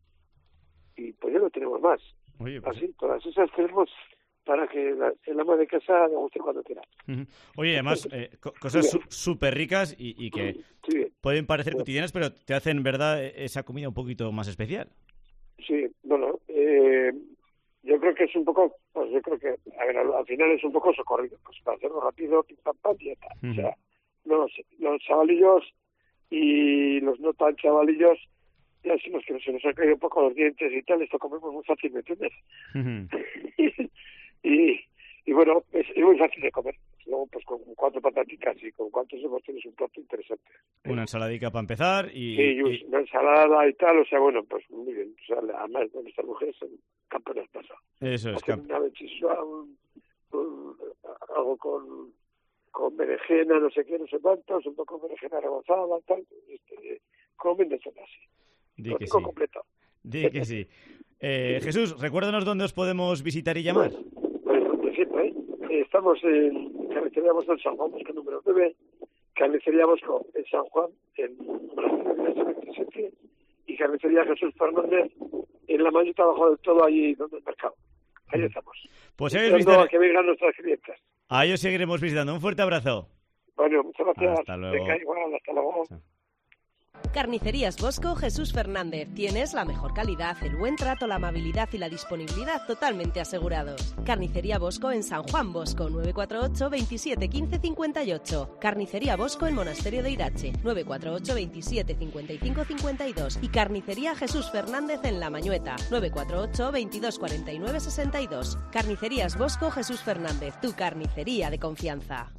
Y pues ya no tenemos más. Oye, pues... Así, todas esas tenemos para que la, el ama de casa le guste cuando quiera. Uh-huh. Oye, además, eh, co- cosas súper ricas y, y que sí, pueden parecer sí. cotidianas, pero te hacen, ¿verdad?, esa comida un poquito más especial. Sí, bueno, eh, yo creo que es un poco, pues yo creo que, a ver, al, al final es un poco socorrido, pues para hacerlo rápido, pim, pam, pam, y ya está. Uh-huh. O sea, los, los chavalillos y los no tan chavalillos, ya decimos que se nos han caído un poco los dientes y tal, esto comemos muy fácil, ¿me entiendes? Uh-huh. y, y bueno, es, es muy fácil de comer. Luego, pues con cuatro patatitas y con cuantos hemos tienes un plato interesante. Una ensaladica para empezar y... Sí, y una ensalada y tal, o sea, bueno, pues muy bien. O sea, además, nuestras mujeres son campeonas pasa. Eso es. Hacen una bechisua, un, un, algo con, con berenjena, no sé qué, no sé cuántos, un poco de berenjena rebozada, tal, este, comen de zona así. Di que sí. Completo. Di que sí. Eh, Jesús, recuérdanos dónde os podemos visitar y llamar. Pues, pues siempre, ¿eh? Estamos en Carnicería Bosco en San Juan, Bosco número nueve, Carnicería Bosco en San Juan, en veintisiete, y Carnicería Jesús Fernández en La Mayota, abajo del todo, allí donde el mercado. Ahí estamos. Pues ahí os visitar... que vengan nuestras clientes. Ahí os seguiremos visitando. Un fuerte abrazo. Bueno, muchas gracias. Hasta luego. Venga, igual, hasta luego. Chao. Carnicerías Bosco Jesús Fernández. Tienes la mejor calidad, el buen trato, la amabilidad y la disponibilidad totalmente asegurados. Carnicería Bosco en San Juan Bosco, nueve cuatro ocho, veintisiete, quince, cincuenta y ocho. Carnicería Bosco en Monasterio de Irache, nueve cuatro ocho, veintisiete, cincuenta y cinco, cincuenta y dos. Y Carnicería Jesús Fernández en La Mañueta, nueve cuatro ocho, veintidós, cuarenta y nueve, sesenta y dos. Carnicerías Bosco Jesús Fernández, tu carnicería de confianza.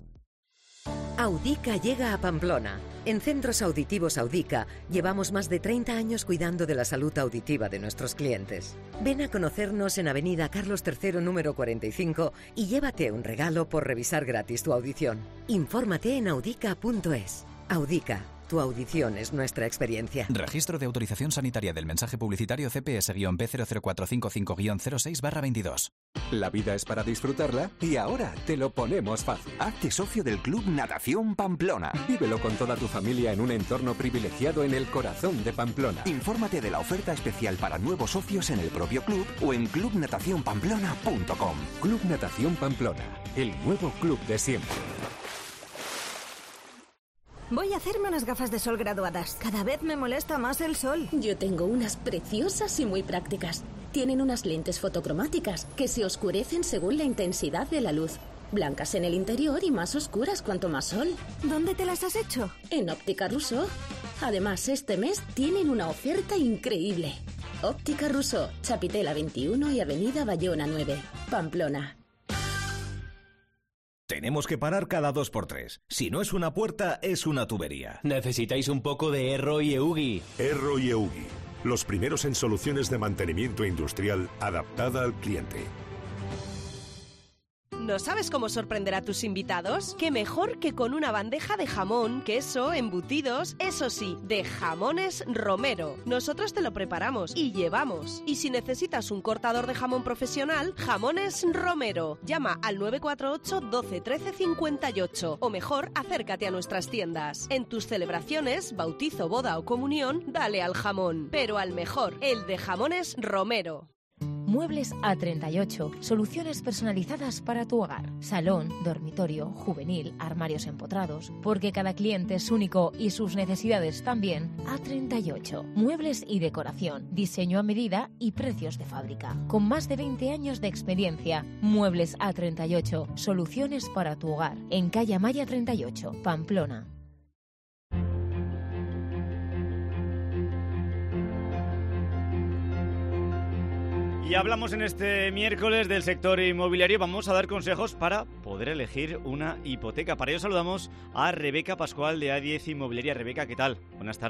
Audica llega a Pamplona. En Centros Auditivos Audica llevamos más de treinta años cuidando de la salud auditiva de nuestros clientes. Ven a conocernos en Avenida Carlos tercero, número cuarenta y cinco y llévate un regalo por revisar gratis tu audición. Infórmate en audica punto es. Audica. Tu audición es nuestra experiencia. Registro de autorización sanitaria del mensaje publicitario C P S B cero cero cuatro cinco cinco cero seis barra veintidós. La vida es para disfrutarla y ahora te lo ponemos fácil. Hazte socio del Club Natación Pamplona. Vívelo con toda tu familia en un entorno privilegiado en el corazón de Pamplona. Infórmate de la oferta especial para nuevos socios en el propio club o en club natación pamplona punto com. Club Natación Pamplona, el nuevo club de siempre. Voy a hacerme unas gafas de sol graduadas. Cada vez me molesta más el sol. Yo tengo unas preciosas y muy prácticas. Tienen unas lentes fotocromáticas que se oscurecen según la intensidad de la luz. Blancas en el interior y más oscuras cuanto más sol. ¿Dónde te las has hecho? En Óptica Rousseau. Además, este mes tienen una oferta increíble. Óptica Rousseau, Chapitela veintiuno y Avenida Bayona nueve, Pamplona. Tenemos que parar cada dos por tres. Si no es una puerta, es una tubería. Necesitáis un poco de Erro y Eugi. Erro y Eugi, los primeros en soluciones de mantenimiento industrial adaptada al cliente. ¿No sabes cómo sorprender a tus invitados? ¿Qué mejor que con una bandeja de jamón, queso, embutidos, eso sí, de Jamones Romero? Nosotros te lo preparamos y llevamos. Y si necesitas un cortador de jamón profesional, Jamones Romero. Llama al nueve cuatro ocho, doce, trece, cincuenta y ocho o mejor, acércate a nuestras tiendas. En tus celebraciones, bautizo, boda o comunión, dale al jamón. Pero al mejor, el de Jamones Romero. Muebles A treinta y ocho. Soluciones personalizadas para tu hogar. Salón, dormitorio, juvenil, armarios empotrados. Porque cada cliente es único y sus necesidades también. A treinta y ocho. Muebles y decoración. Diseño a medida y precios de fábrica. Con más de veinte años de experiencia. Muebles A treinta y ocho. Soluciones para tu hogar. En calle Amaya treinta y ocho, Pamplona. Y hablamos en este miércoles del sector inmobiliario. Vamos a dar consejos para poder elegir una hipoteca. Para ello saludamos a Rebeca Pascual de A diez Inmobiliaria. Rebeca, ¿qué tal? Buenas tardes.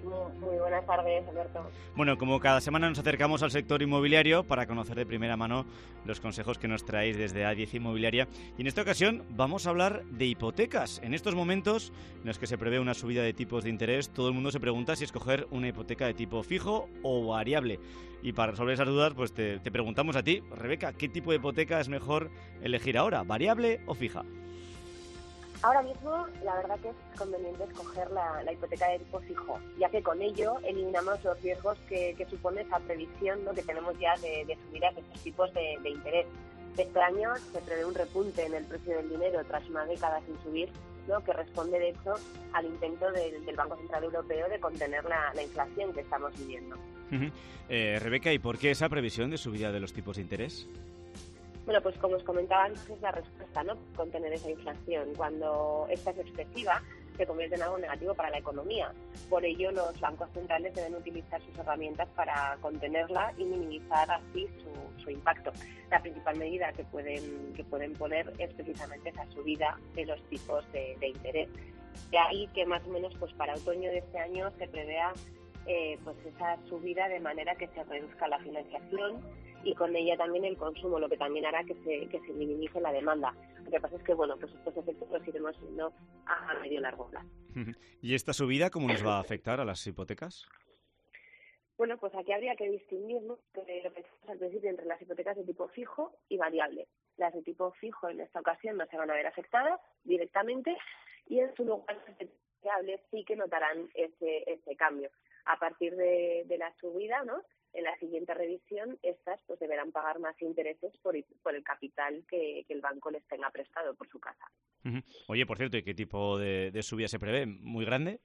Muy, muy buenas tardes, Alberto. Bueno, como cada semana nos acercamos al sector inmobiliario para conocer de primera mano los consejos que nos traéis desde A diez Inmobiliaria. Y en esta ocasión vamos a hablar de hipotecas. En estos momentos en los que se prevé una subida de tipos de interés, todo el mundo se pregunta si escoger una hipoteca de tipo fijo o variable. Y para resolver esas dudas, pues te, te preguntamos a ti, Rebeca, ¿qué tipo de hipoteca es mejor elegir ahora, variable o fija? Ahora mismo, la verdad que es conveniente escoger la, la hipoteca de tipo fijo, ya que con ello eliminamos los riesgos que, que supone esa previsión, ¿no?, que tenemos ya de, de subidas de estos tipos de, de interés. Este año se prevé un repunte en el precio del dinero tras una década sin subir, ¿no?, que responde de hecho al intento del, del Banco Central Europeo de contener la, la inflación que estamos viviendo. Uh-huh. eh, Rebeca, ¿y por qué esa previsión de subida de los tipos de interés? Bueno, pues como os comentaba antes, es la respuesta, ¿no?, contener esa inflación. Cuando esta es excesiva, se convierte en algo negativo para la economía. Por ello, los bancos centrales deben utilizar sus herramientas para contenerla y minimizar así su, su impacto. La principal medida que pueden, que pueden poner es precisamente esa subida de los tipos de, de interés. De ahí que más o menos pues para otoño de este año se prevea eh, pues esa subida de manera que se reduzca la financiación y con ella también el consumo, lo que también hará que se, que se minimice la demanda. Lo que pasa es que, bueno, pues estos efectos los iremos viendo a medio y largo plazo. ¿Y esta subida cómo nos va a afectar a las hipotecas? Bueno, pues aquí habría que distinguir, ¿no?, lo que decíamos al principio entre las hipotecas de tipo fijo y variable. Las de tipo fijo en esta ocasión no se van a ver afectadas directamente y en su lugar las de tipo variable sí que notarán ese, ese cambio. A partir de, de la subida, ¿no?, en la siguiente revisión, estas pues deberán pagar más intereses por, por el capital que, que el banco les tenga prestado por su casa. Uh-huh. Oye, por cierto, ¿y qué tipo de, de subida se prevé? ¿Muy grande?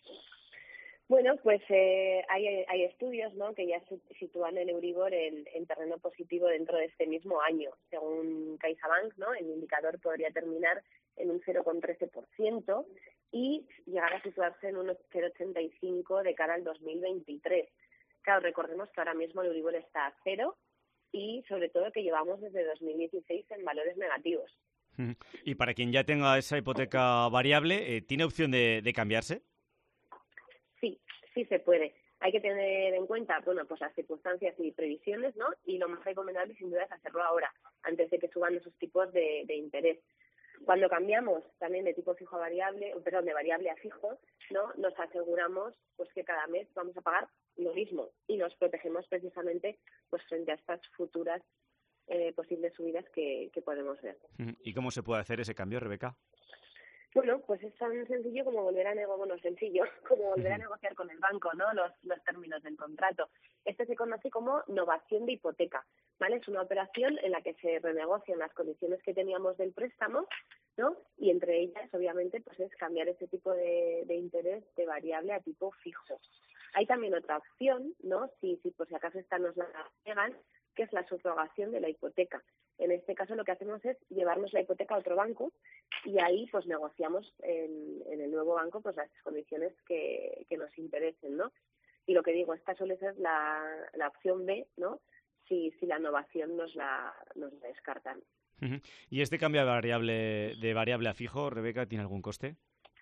Bueno, pues eh, hay, hay estudios, ¿no?, que ya sitúan el Euribor en, en terreno positivo dentro de este mismo año. Según CaixaBank, ¿no?, el indicador podría terminar en un cero coma trece por ciento y llegar a situarse en un cero coma ochenta y cinco por ciento de cara al dos mil veintitrés. Claro, recordemos que ahora mismo el Euribor está a cero y sobre todo que llevamos desde dos mil dieciséis en valores negativos. Y para quien ya tenga esa hipoteca variable, ¿tiene opción de, de cambiarse? Sí, sí se puede. Hay que tener en cuenta, bueno, pues las circunstancias y previsiones, ¿no? Y lo más recomendable sin duda es hacerlo ahora, antes de que suban esos tipos de, de interés. Cuando cambiamos también de tipo fijo a variable, perdón, de variable a fijo, ¿no?, nos aseguramos pues que cada mes vamos a pagar lo mismo y nos protegemos precisamente pues frente a estas futuras eh, posibles subidas que, que podemos ver. ¿Y cómo se puede hacer ese cambio, Rebeca? Bueno, pues es tan sencillo como volver a negociar, bueno, sencillo, como volver a negociar con el banco, ¿no?, los, los términos del contrato. Este se conoce como novación de hipoteca, ¿vale? Es una operación en la que se renegocian las condiciones que teníamos del préstamo, ¿no?, y entre ellas, obviamente, pues es cambiar ese tipo de, de interés de variable a tipo fijo. Hay también otra opción, ¿no?, si, si por si acaso esta nos la niegan, que es la subrogación de la hipoteca. En este caso lo que hacemos es llevarnos la hipoteca a otro banco y ahí pues negociamos en, en el nuevo banco pues las condiciones que, que nos interesen, ¿no? Y lo que digo, esta suele ser la, la opción B, ¿no?, si, si la innovación nos la, nos la descartan. Uh-huh. ¿Y este cambio de variable, de variable a fijo, Rebeca, tiene algún coste?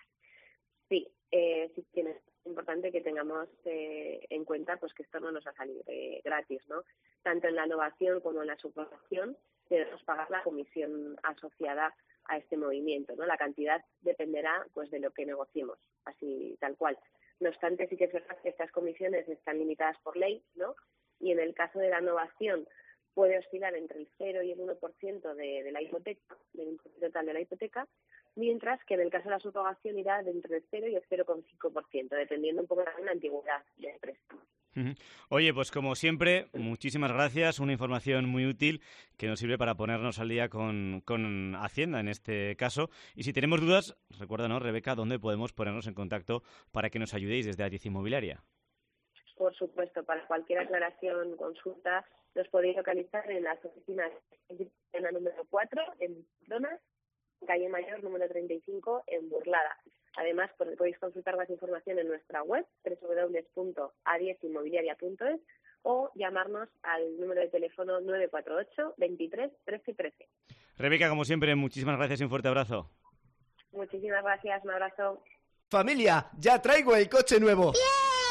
Sí, eh, sí tiene. Es importante que tengamos eh, en cuenta pues que esto no nos va a salir eh, gratis, ¿no? Tanto en la innovación como en la subrogación debemos pagar la comisión asociada a este movimiento, ¿no? La cantidad dependerá pues de lo que negociemos, así tal cual. No obstante, sí que es verdad que estas comisiones están limitadas por ley, ¿no? Y en el caso de la innovación puede oscilar entre el cero y el uno por ciento de, de la hipoteca, del importe total de la hipoteca, mientras que en el caso de la subrogación irá de entre el cero y el cero coma cinco por ciento, dependiendo un poco de la antigüedad del préstamo. Oye, pues como siempre, muchísimas gracias, una información muy útil que nos sirve para ponernos al día con, con Hacienda en este caso. Y si tenemos dudas, recuérdanos, Rebeca, dónde podemos ponernos en contacto para que nos ayudéis desde A diez Inmobiliaria. Por supuesto, para cualquier aclaración, consulta, nos podéis localizar en las oficinas en la número cuatro, en Pamplona, calle Mayor, número treinta y cinco, en Burlada. Además, podéis consultar más información en nuestra web, doble u doble u doble u punto a diez inmobiliaria punto es, o llamarnos al número de teléfono nueve cuatro ocho, veintitrés, trece trece. Rebeca, como siempre, muchísimas gracias y un fuerte abrazo. Muchísimas gracias, un abrazo. Familia, ya traigo el coche nuevo. ¡Bien!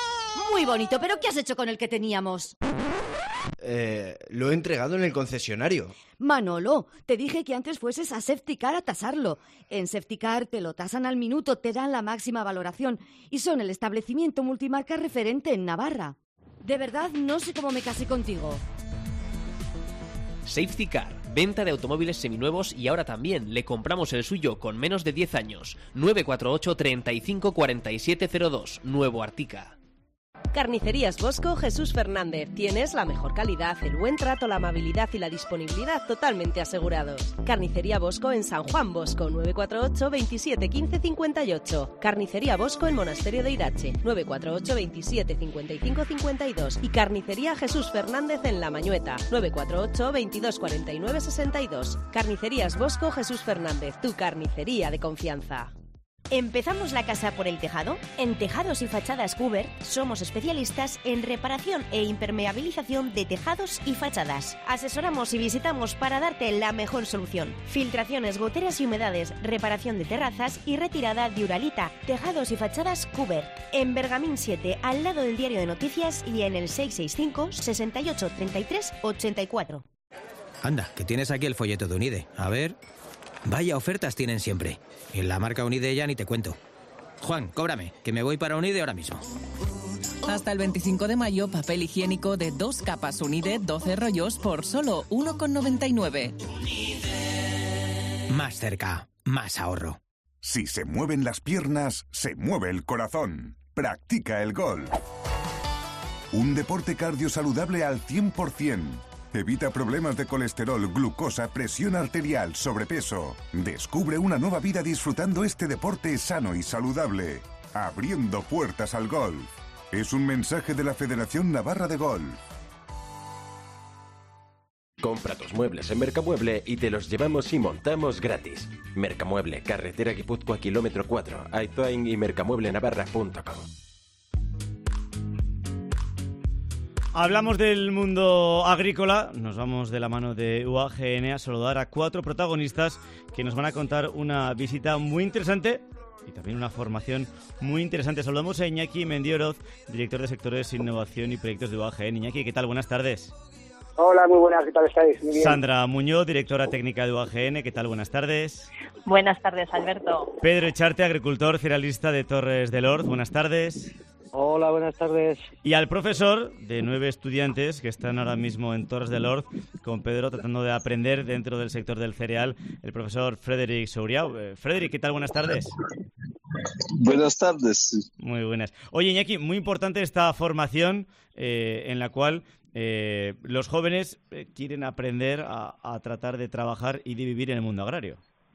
Muy bonito, pero ¿qué has hecho con el que teníamos? Eh, lo he entregado en el concesionario. Manolo, te dije que antes fueses a Safetycar a tasarlo. En Safetycar te lo tasan al minuto, te dan la máxima valoración y son el establecimiento multimarca referente en Navarra. De verdad, no sé cómo me casé contigo. Safetycar, venta de automóviles seminuevos y ahora también le compramos el suyo con menos de diez años. nueve cuatro ocho, treinta y cinco, cuarenta y siete cero dos, Nuevo Artica. Carnicerías Bosco Jesús Fernández. Tienes la mejor calidad, el buen trato, la amabilidad y la disponibilidad totalmente asegurados. Carnicería Bosco en San Juan Bosco, nueve cuatro ocho, veintisiete, quince, cincuenta y ocho. Carnicería Bosco en Monasterio de Irache, nueve cuatro ocho, veintisiete, cincuenta y cinco, cincuenta y dos. Y Carnicería Jesús Fernández en La Mañueta, nueve cuatro ocho, veintidós, cuarenta y nueve, sesenta y dos. Carnicerías Bosco Jesús Fernández, tu carnicería de confianza. ¿Empezamos la casa por el tejado? En Tejados y Fachadas Cuber somos especialistas en reparación e impermeabilización de tejados y fachadas. Asesoramos y visitamos para darte la mejor solución. Filtraciones, goteras y humedades, reparación de terrazas y retirada de uralita. Tejados y Fachadas Cuber. En Bergamín siete, al lado del Diario de Noticias y en el seis seis cinco, sesenta y ocho, treinta y tres, ochenta y cuatro. Anda, que tienes aquí el folleto de Unide. A ver... Vaya ofertas tienen siempre. Y en la marca Unide ya ni te cuento. Juan, cóbrame, que me voy para Unide ahora mismo. Hasta el veinticinco de mayo, papel higiénico de dos capas Unide, doce rollos por solo uno con noventa y nueve. Más cerca, más ahorro. Si se mueven las piernas, se mueve el corazón. Practica el golf. Un deporte cardio-saludable al cien por ciento. Evita problemas de colesterol, glucosa, presión arterial, sobrepeso. Descubre una nueva vida disfrutando este deporte sano y saludable. Abriendo puertas al golf. Es un mensaje de la Federación Navarra de Golf. Compra tus muebles en Mercamueble y te los llevamos y montamos gratis. Mercamueble, carretera Guipúzcoa, kilómetro cuatro, Aizoain y mercamueble navarra punto com. Hablamos del mundo agrícola, nos vamos de la mano de U A G N a saludar a cuatro protagonistas que nos van a contar una visita muy interesante y también una formación muy interesante. Saludamos a Iñaki Mendioroz, director de sectores, innovación y proyectos de U A G N. Iñaki, ¿qué tal? Buenas tardes. Hola, muy buenas, ¿qué tal estáis? Muy bien. Sandra Muñoz, directora técnica de U A G N, ¿qué tal? Buenas tardes. Buenas tardes, Alberto. Pedro Echarte, agricultor cerealista de Torres del Ord, buenas tardes. Hola, buenas tardes. Y al profesor de nueve estudiantes que están ahora mismo en Torres del Ord con Pedro tratando de aprender dentro del sector del cereal, el profesor Frederic Souriau. Eh, Frederic, ¿qué tal? Buenas tardes. Buenas tardes. Muy buenas. Oye, Iñaki, muy importante esta formación eh, en la cual eh, los jóvenes eh, quieren aprender a, a tratar de trabajar y de vivir en el mundo agrario.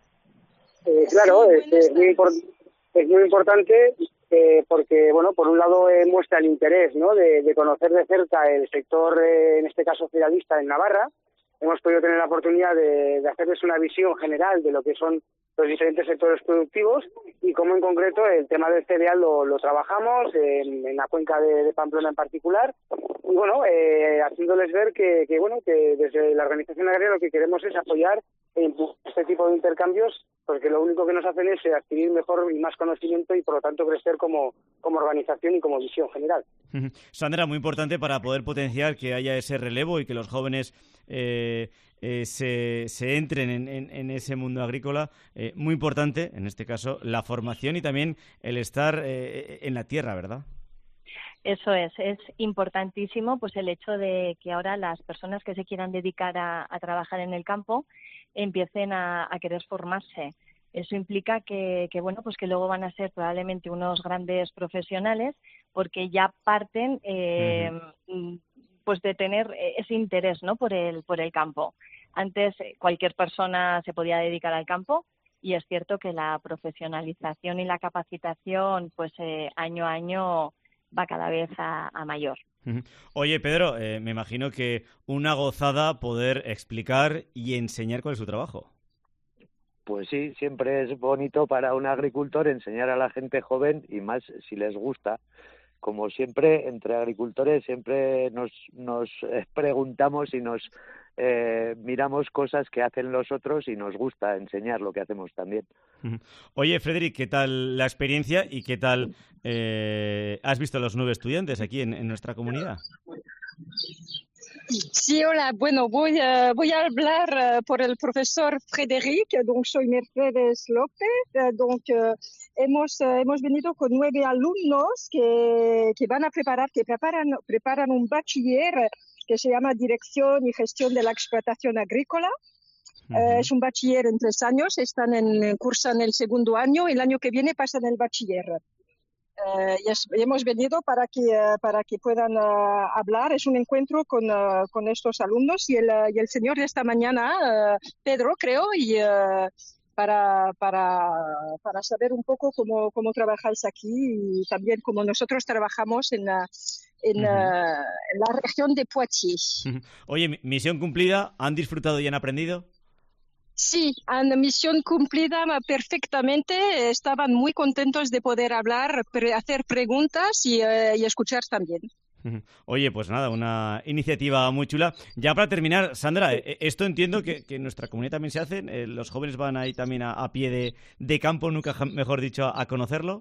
Eh, claro, es, es, muy impor- es muy importante... Eh, porque, bueno, por un lado eh, muestra el interés, ¿no?, de, de conocer de cerca el sector, eh, en este caso cerealista en Navarra. Hemos podido tener la oportunidad de, de hacerles una visión general de lo que son los diferentes sectores productivos y cómo en concreto el tema del cereal lo, lo trabajamos en, en la cuenca de, de Pamplona en particular. Y bueno, eh, haciéndoles ver que, que, bueno, que desde la organización agraria lo que queremos es apoyar este tipo de intercambios, porque lo único que nos hacen es adquirir mejor y más conocimiento y por lo tanto crecer como, como organización y como visión general. Sandra, muy importante para poder potenciar que haya ese relevo y que los jóvenes eh, eh, se, se entren en, en, en ese mundo agrícola. Eh, muy importante, en este caso, la formación y también el estar eh, en la tierra, ¿verdad? Eso es, es importantísimo pues el hecho de que ahora las personas que se quieran dedicar a, a trabajar en el campo empiecen a, a querer formarse. Eso implica que, que bueno pues que luego van a ser probablemente unos grandes profesionales porque ya parten eh, uh-huh. pues de tener ese interés, ¿no?, por el por el campo. Antes cualquier persona se podía dedicar al campo y es cierto que la profesionalización y la capacitación pues eh, año a año va cada vez a, a mayor. Oye, Pedro, eh, me imagino que una gozada poder explicar y enseñar cuál es su trabajo. Pues sí, siempre es bonito para un agricultor enseñar a la gente joven y más si les gusta. Como siempre, entre agricultores siempre nos, nos preguntamos y nos, eh, miramos cosas que hacen los otros y nos gusta enseñar lo que hacemos también. Oye, Frederic, ¿qué tal la experiencia y qué tal eh, has visto a los nueve estudiantes aquí en, en nuestra comunidad? Sí, hola. Bueno, voy, uh, voy a hablar uh, por el profesor Frederic. Donc, soy Mercedes López. Uh, donc, uh, hemos, uh, hemos venido con nueve alumnos que, que van a preparar, que preparan, preparan un bachiller que se llama Dirección y Gestión de la Explotación Agrícola. Uh-huh. Uh, es un bachiller en tres años. Están en, cursan el segundo año. El año que viene pasan el bachiller. Uh, y, es, y hemos venido para que uh, para que puedan uh, hablar. Es un encuentro con, uh, con estos alumnos y el, uh, y el señor de esta mañana, uh, Pedro, creo, y uh, para, para, para saber un poco cómo, cómo trabajáis aquí y también cómo nosotros trabajamos en, uh, en, uh-huh. uh, en la región de Poitiers. Uh-huh. Oye, misión cumplida, ¿han disfrutado y han aprendido? Sí, han misión cumplida perfectamente. Estaban muy contentos de poder hablar, pre- hacer preguntas y, uh, y escuchar también. Oye, pues nada, una iniciativa muy chula. Ya para terminar, Sandra, esto entiendo que, que en nuestra comunidad también se hace. Eh, los jóvenes van ahí también a, a pie de, de campo, nunca mejor dicho, a, a conocerlo.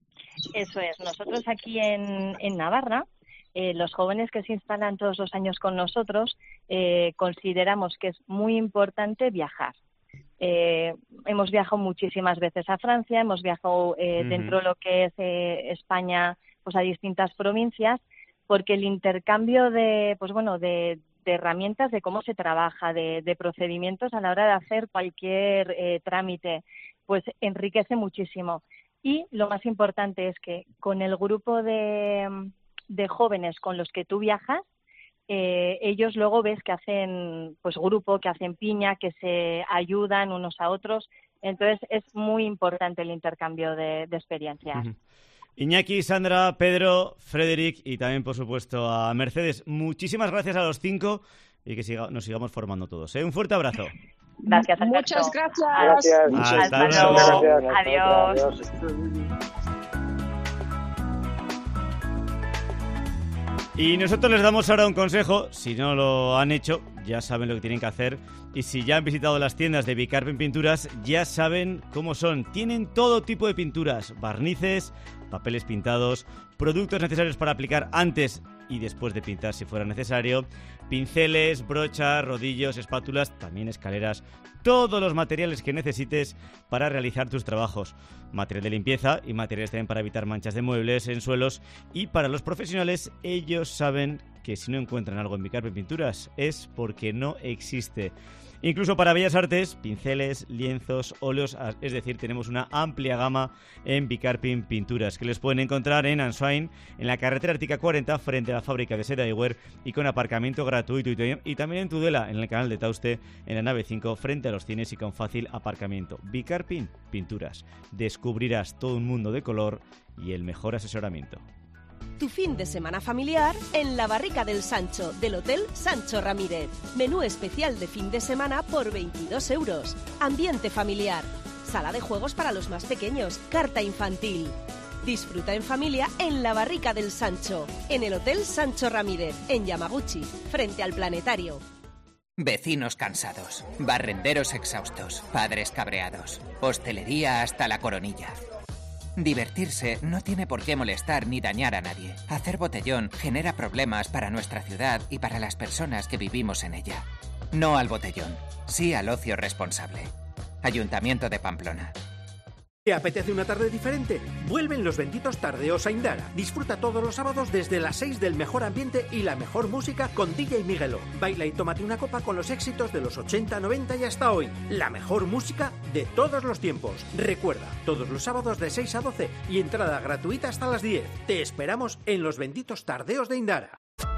Eso es. Nosotros aquí en, en Navarra, Eh, los jóvenes que se instalan todos los años con nosotros eh, consideramos que es muy importante viajar. Eh, hemos viajado muchísimas veces a Francia, hemos viajado eh, uh-huh. dentro de lo que es eh, España, pues a distintas provincias, porque el intercambio de, pues bueno, de, de herramientas, de cómo se trabaja, de, de procedimientos a la hora de hacer cualquier eh, trámite, pues enriquece muchísimo. Y lo más importante es que con el grupo de de jóvenes con los que tú viajas, eh, ellos luego ves que hacen pues grupo, que hacen piña, que se ayudan unos a otros. Entonces es muy importante el intercambio de, de experiencias. Uh-huh. Iñaki, Sandra, Pedro, Frederic y también, por supuesto, a Mercedes. Muchísimas gracias a los cinco y que siga, nos sigamos formando todos, ¿eh? Un fuerte abrazo. Gracias, Alberto. Muchas gracias. Gracias. Hasta, Hasta luego. luego. Adiós. Adiós. Y nosotros les damos ahora un consejo. Si no lo han hecho, ya saben lo que tienen que hacer. Y si ya han visitado las tiendas de Bicarpen Pinturas, ya saben cómo son. Tienen todo tipo de pinturas, barnices, papeles pintados, productos necesarios para aplicar antes y después de pintar si fuera necesario, pinceles, brochas, rodillos, espátulas, también escaleras, todos los materiales que necesites para realizar tus trabajos. Material de limpieza y materiales también para evitar manchas de muebles en suelos. Y para los profesionales, ellos saben que si no encuentran algo en Bicarpen Pinturas es porque no existe. Incluso para bellas artes, pinceles, lienzos, óleos, es decir, tenemos una amplia gama en Bicarpen Pinturas, que les pueden encontrar en Ansoain, en la carretera Ártica cuarenta, frente a la fábrica de seda Ewer, y con aparcamiento gratuito, y también en Tudela, en el canal de Tauste, en la nave cinco, frente a los cines y con fácil aparcamiento. Bicarpen Pinturas, descubrirás todo un mundo de color y el mejor asesoramiento. Tu fin de semana familiar en la Barrica del Sancho, del Hotel Sancho Ramírez. Menú especial de fin de semana por veintidós euros. Ambiente familiar. Sala de juegos para los más pequeños. Carta infantil. Disfruta en familia en la Barrica del Sancho, en el Hotel Sancho Ramírez, en Yamaguchi, frente al planetario. Vecinos cansados, barrenderos exhaustos, padres cabreados, hostelería hasta la coronilla. Divertirse no tiene por qué molestar ni dañar a nadie. Hacer botellón genera problemas para nuestra ciudad y para las personas que vivimos en ella. No al botellón, sí al ocio responsable. Ayuntamiento de Pamplona. ¿Te apetece una tarde diferente? Vuelven los benditos tardeos a Indara. Disfruta todos los sábados desde las seis del mejor ambiente y la mejor música con D J Miguelo. Baila y tómate una copa con los éxitos de los ochenta, noventa y hasta hoy. La mejor música de todos los tiempos. Recuerda, todos los sábados de seis a doce y entrada gratuita hasta las diez. Te esperamos en los benditos tardeos de Indara.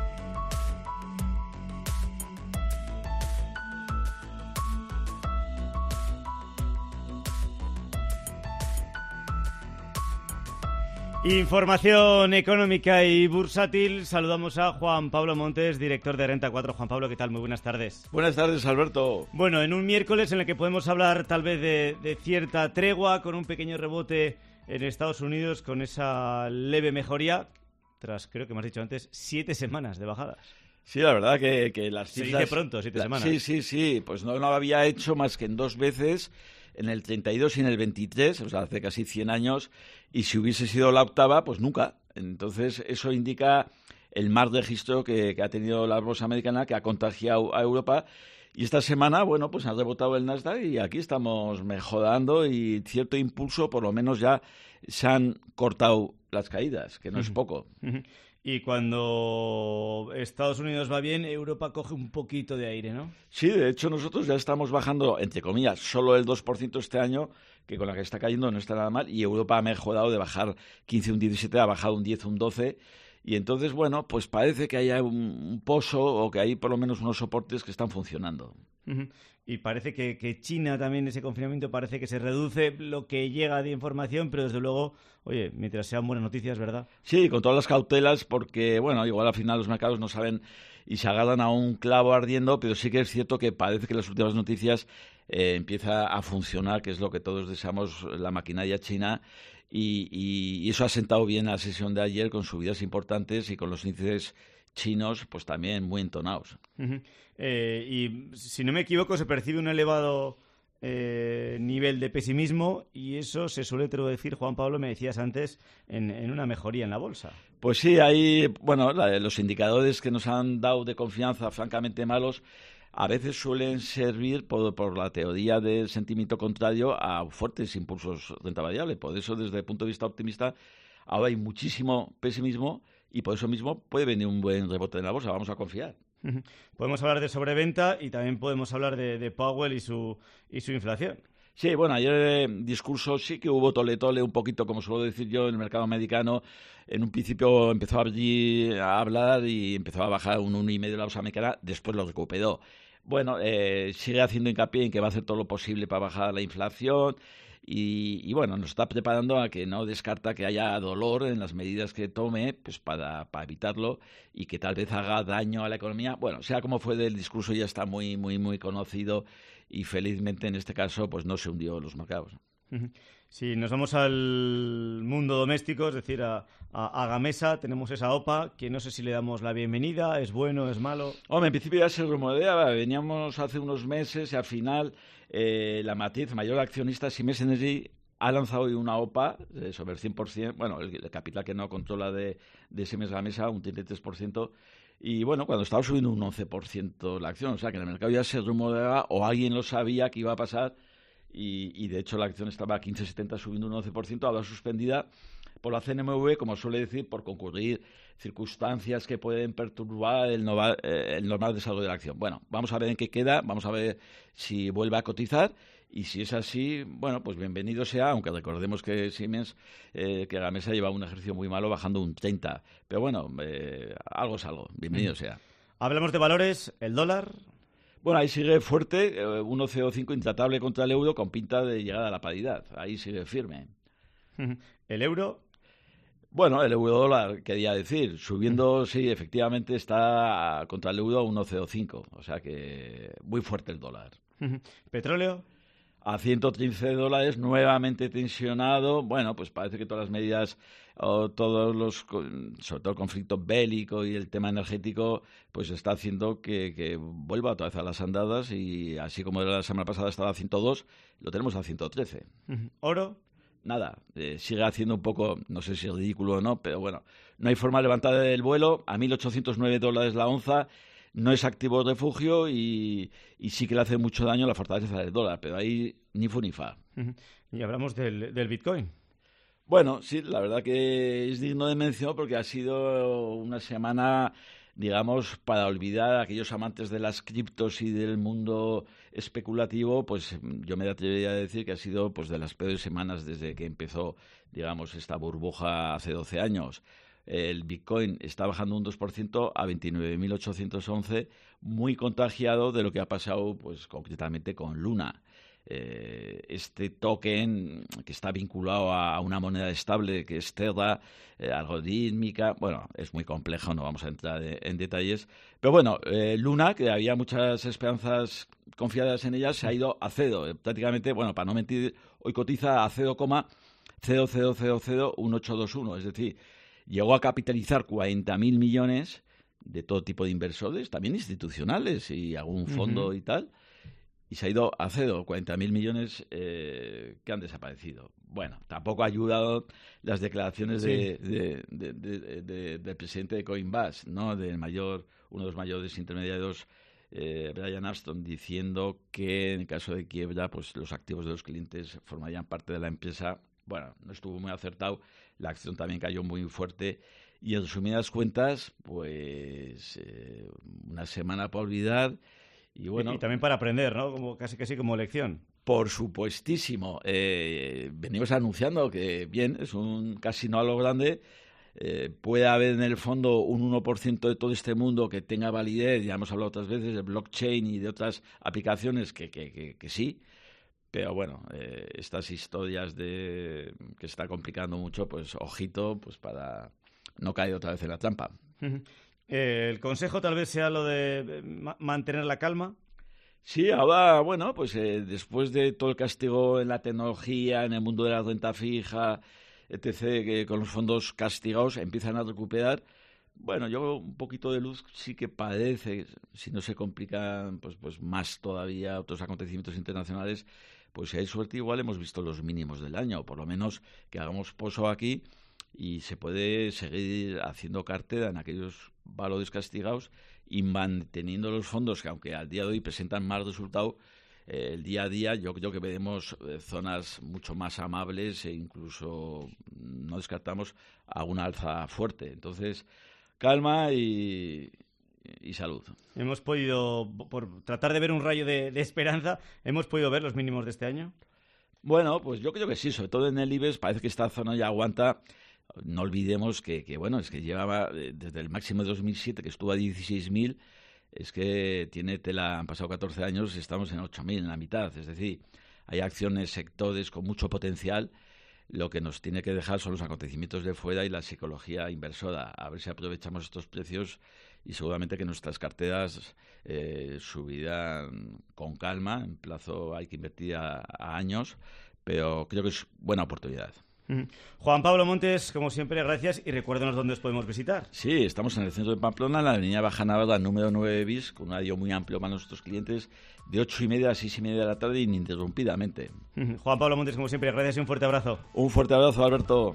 Información económica y bursátil. Saludamos a Juan Pablo Montes, director de Renta cuatro. Juan Pablo, ¿qué tal? Muy buenas tardes. Buenas tardes, Alberto. Bueno, en un miércoles en el que podemos hablar tal vez de, de cierta tregua, con un pequeño rebote en Estados Unidos, con esa leve mejoría, tras, creo que me has dicho antes, siete semanas de bajadas. Sí, la verdad que, que las Se cifras... dice pronto, siete la, semanas. Sí, sí, sí, pues no lo había hecho más que en dos veces, en el treinta y dos y en el veintitrés, o sea, hace casi cien años, y si hubiese sido la octava, pues nunca. Entonces, eso indica el mal registro que, que ha tenido la bolsa americana, que ha contagiado a Europa. Y esta semana, bueno, pues ha rebotado el Nasdaq y aquí estamos mejorando y cierto impulso, por lo menos ya se han cortado las caídas, que no uh-huh. es poco. Uh-huh. Y cuando Estados Unidos va bien, Europa coge un poquito de aire, ¿no? Sí, de hecho nosotros ya estamos bajando, entre comillas, solo el dos por ciento este año, que con la que está cayendo no está nada mal, y Europa ha mejorado de bajar quince, un diecisiete, ha bajado un diez, un doce, y entonces, bueno, pues parece que haya un, un pozo o que hay por lo menos unos soportes que están funcionando. Uh-huh. Y parece que, que China también, ese confinamiento, parece que se reduce lo que llega de información, pero desde luego, oye, mientras sean buenas noticias, ¿verdad? Sí, con todas las cautelas, porque, bueno, igual al final los mercados no saben y se agarran a un clavo ardiendo, pero sí que es cierto que parece que las últimas noticias eh, empieza a funcionar, que es lo que todos deseamos, la maquinaria china, y, y, y eso ha sentado bien a la sesión de ayer con subidas importantes y con los índices chinos, pues también muy entonados. Uh-huh. Eh, y si no me equivoco, se percibe un elevado eh, nivel de pesimismo y eso se suele traducir, Juan Pablo, me decías antes, en, en una mejoría en la bolsa. Pues sí, hay, bueno, la, los indicadores que nos han dado de confianza francamente malos a veces suelen servir por, por la teoría del sentimiento contrario a fuertes impulsos renta variable. Por eso, desde el punto de vista optimista, ahora hay muchísimo pesimismo y por eso mismo puede venir un buen rebote en la bolsa. Vamos a confiar. Uh-huh. Podemos hablar de sobreventa y también podemos hablar de, de Powell y su, y su inflación. Sí, bueno, ayer el discurso sí que hubo tole-tole un poquito, como suelo decir yo, en el mercado americano. En un principio empezó a, abrir, a hablar y empezó a bajar un uno coma cinco de la bolsa americana, después lo recuperó. Bueno, eh, sigue haciendo hincapié en que va a hacer todo lo posible para bajar la inflación y, y bueno, nos está preparando a que no descarta que haya dolor en las medidas que tome pues para, para evitarlo y que tal vez haga daño a la economía. Bueno, sea como fue, del discurso ya está muy, muy, muy conocido y felizmente en este caso pues no se hundió los mercados. Si nos vamos al mundo doméstico, es decir, a, a, a Gamesa, tenemos esa O P A, que no sé si le damos la bienvenida, ¿es bueno, es malo? Hombre, en principio ya se rumoreaba, veníamos hace unos meses y al final eh, la matriz mayor accionista Siemens Energy ha lanzado hoy una O P A eh, sobre el cien por ciento, bueno, el, el capital que no controla de, de Siemens Gamesa, un treinta y tres por ciento, y bueno, cuando estaba subiendo un once por ciento la acción, o sea que en el mercado ya se rumoreaba o alguien lo sabía que iba a pasar. Y, y de hecho la acción estaba a quince setenta subiendo un once por ciento, ahora suspendida por la C N M V, como suele decir, por concurrir circunstancias que pueden perturbar el, nova, eh, el normal desarrollo de la acción. Bueno, vamos a ver en qué queda, vamos a ver si vuelve a cotizar y si es así, bueno, pues bienvenido sea, aunque recordemos que Siemens, eh, que Gamesa lleva un ejercicio muy malo bajando un treinta, pero bueno, eh, algo es algo, bienvenido sea. Hablamos de valores, el dólar. Bueno, ahí sigue fuerte, eh, uno coma cero cinco intratable contra el euro con pinta de llegada a la paridad. Ahí sigue firme. ¿El euro? Bueno, el euro dólar, quería decir, subiendo, sí, efectivamente está contra el euro a uno coma cero cinco. O sea que muy fuerte el dólar. ¿Petróleo? A ciento trece dólares, nuevamente tensionado. Bueno, pues parece que todas las medidas, o todos los, sobre todo el conflicto bélico y el tema energético, pues está haciendo que, que vuelva otra vez a las andadas y así como la semana pasada estaba a ciento dos, lo tenemos a ciento trece. ¿Oro? Nada, eh, sigue haciendo un poco, no sé si es ridículo o no, pero bueno, no hay forma de levantar el vuelo, a mil ochocientos nueve dólares la onza. No es activo refugio y, y sí que le hace mucho daño la fortaleza del dólar, pero ahí ni fu ni fa. Uh-huh. Y hablamos del, del Bitcoin. Bueno, sí, la verdad que es digno de mención porque ha sido una semana, digamos, para olvidar a aquellos amantes de las criptos y del mundo especulativo, pues yo me atrevería a decir que ha sido pues de las peores semanas desde que empezó, digamos, esta burbuja hace doce años. El Bitcoin está bajando un dos por ciento a veintinueve mil ochocientos once, muy contagiado de lo que ha pasado pues concretamente con Luna. Eh, este token que está vinculado a una moneda estable que es Terra, eh, algorítmica, bueno, es muy complejo, no vamos a entrar en, en detalles, pero bueno, eh, Luna, que había muchas esperanzas confiadas en ella, se ha ido a cero, eh, prácticamente, bueno, para no mentir, hoy cotiza a cero coma cero cero cero cero uno ocho dos uno, es decir, llegó a capitalizar cuarenta mil millones de todo tipo de inversores, también institucionales y algún fondo uh-huh. y tal, y se ha ido a cero, cuarenta mil millones eh, que han desaparecido. Bueno, tampoco ha ayudado las declaraciones sí. de, de, de, de, de, del presidente de Coinbase, ¿no? Del mayor, uno de los mayores intermediarios, eh, Brian Armstrong, diciendo que en caso de quiebra, pues los activos de los clientes formarían parte de la empresa. Bueno, no estuvo muy acertado, la acción también cayó muy fuerte y en resumidas cuentas, pues eh, una semana para olvidar. Y, bueno, y, y también para aprender, ¿no? Como, casi casi como lección. Por supuestísimo. Eh, venimos anunciando que, bien, es un casino a lo grande. Eh, puede haber en el fondo un uno por ciento de todo este mundo que tenga validez. Ya hemos hablado otras veces de blockchain y de otras aplicaciones que, que, que, que sí. Pero bueno, eh, estas historias de que se está complicando mucho, pues ojito, pues para no caer otra vez en la trampa. Uh-huh. Eh, el consejo tal vez sea lo de ma- mantener la calma. Sí, ahora, bueno, pues eh, después de todo el castigo en la tecnología, en el mundo de la renta fija, etcétera, que con los fondos castigados empiezan a recuperar. Bueno, yo un poquito de luz sí que parece, si no se complican pues, pues más todavía otros acontecimientos internacionales, pues si hay suerte igual hemos visto los mínimos del año, por lo menos que hagamos pozo aquí y se puede seguir haciendo cartera en aquellos valores castigados y manteniendo los fondos que aunque al día de hoy presentan más resultado, eh, el día a día yo creo que veremos eh, zonas mucho más amables e incluso no descartamos alguna alza fuerte. Entonces, calma y, y salud. Hemos podido, por tratar de ver un rayo de, de esperanza, ¿hemos podido ver los mínimos de este año? Bueno, pues yo creo que sí, sobre todo en el IBEX parece que esta zona ya aguanta. No olvidemos que, que, bueno, es que llevaba desde el máximo de dos mil siete, que estuvo a dieciséis mil, es que tiene tela, han pasado catorce años y estamos en ocho mil, en la mitad. Es decir, hay acciones, sectores con mucho potencial. Lo que nos tiene que dejar son los acontecimientos de fuera y la psicología inversora. A ver si aprovechamos estos precios y seguramente que nuestras carteras eh, subirán con calma. En plazo hay que invertir a, a años, pero creo que es buena oportunidad. Juan Pablo Montes, como siempre, gracias y recuérdanos dónde os podemos visitar. Sí, estamos en el centro de Pamplona, en la avenida Baja Navarra, número nueve bis, con un horario muy amplio para nuestros clientes, de ocho y media a seis y media de la tarde, ininterrumpidamente. Juan Pablo Montes, como siempre, gracias y un fuerte abrazo. Un fuerte abrazo, Alberto.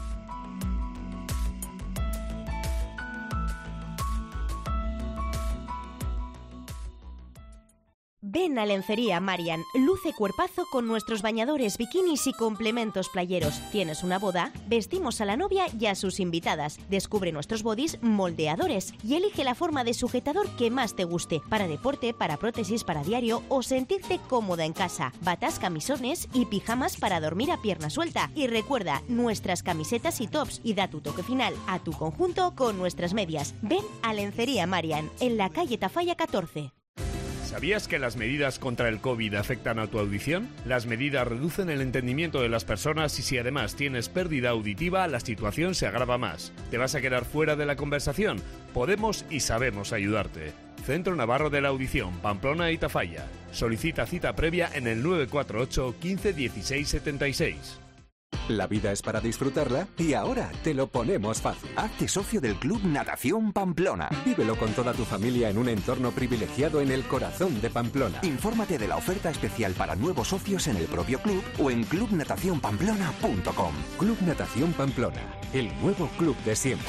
Ven a Lencería Marian, luce cuerpazo con nuestros bañadores, bikinis y complementos playeros. ¿Tienes una boda? Vestimos a la novia y a sus invitadas. Descubre nuestros bodys moldeadores y elige la forma de sujetador que más te guste, para deporte, para prótesis, para diario o sentirte cómoda en casa. Batas, camisones y pijamas para dormir a pierna suelta. Y recuerda, nuestras camisetas y tops, y da tu toque final a tu conjunto con nuestras medias. Ven a Lencería Marian, en la calle Tafalla catorce. ¿Sabías que las medidas contra el COVID afectan a tu audición? Las medidas reducen el entendimiento de las personas y si además tienes pérdida auditiva, la situación se agrava más. ¿Te vas a quedar fuera de la conversación? Podemos y sabemos ayudarte. Centro Navarro de la Audición, Pamplona y Tafalla. Solicita cita previa en el nueve cuatro ocho, quince, dieciséis, setenta y seis. La vida es para disfrutarla y ahora te lo ponemos fácil. Hazte socio del Club Natación Pamplona. Vívelo con toda tu familia en un entorno privilegiado en el corazón de Pamplona. Infórmate de la oferta especial para nuevos socios en el propio club o en club natación pamplona punto com. Club Natación Pamplona, el nuevo club de siempre.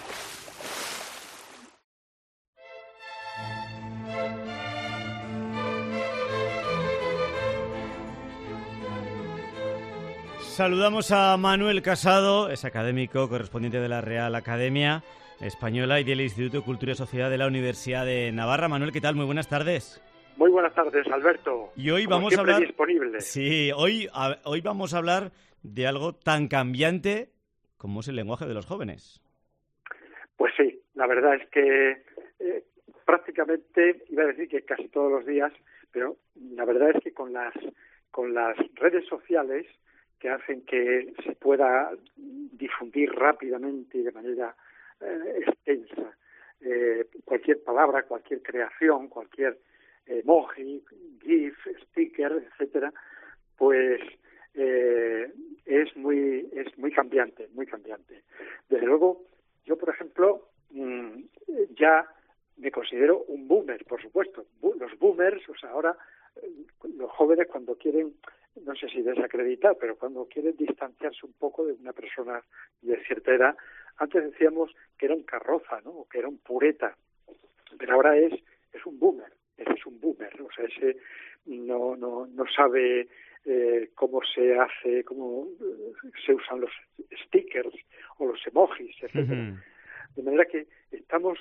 Saludamos a Manuel Casado, es académico, correspondiente de la Real Academia Española y del Instituto de Cultura y Sociedad de la Universidad de Navarra. Manuel, ¿qué tal? Muy buenas tardes. Muy buenas tardes, Alberto. Y hoy Como vamos a hablar disponible. Sí, hoy a, hoy vamos a hablar de algo tan cambiante como es el lenguaje de los jóvenes. Pues sí, la verdad es que eh, prácticamente iba a decir que casi todos los días, pero la verdad es que con las con las redes sociales que hacen que se pueda difundir rápidamente y de manera eh, extensa eh, cualquier palabra, cualquier creación, cualquier emoji, GIF, sticker, etcétera, pues eh, es muy es muy cambiante, muy cambiante. Desde luego, yo por ejemplo mmm, ya me considero un boomer, por supuesto. Los boomers, o sea, ahora los jóvenes cuando quieren, no sé si desacreditar, pero cuando quieren distanciarse un poco de una persona de cierta edad, antes decíamos que era un carroza, ¿no? O que era un pureta, pero ahora es es un boomer, ese es un boomer, o sea, ese no no no sabe eh, cómo se hace, cómo se usan los stickers o los emojis, etcétera. Uh-huh. De manera que estamos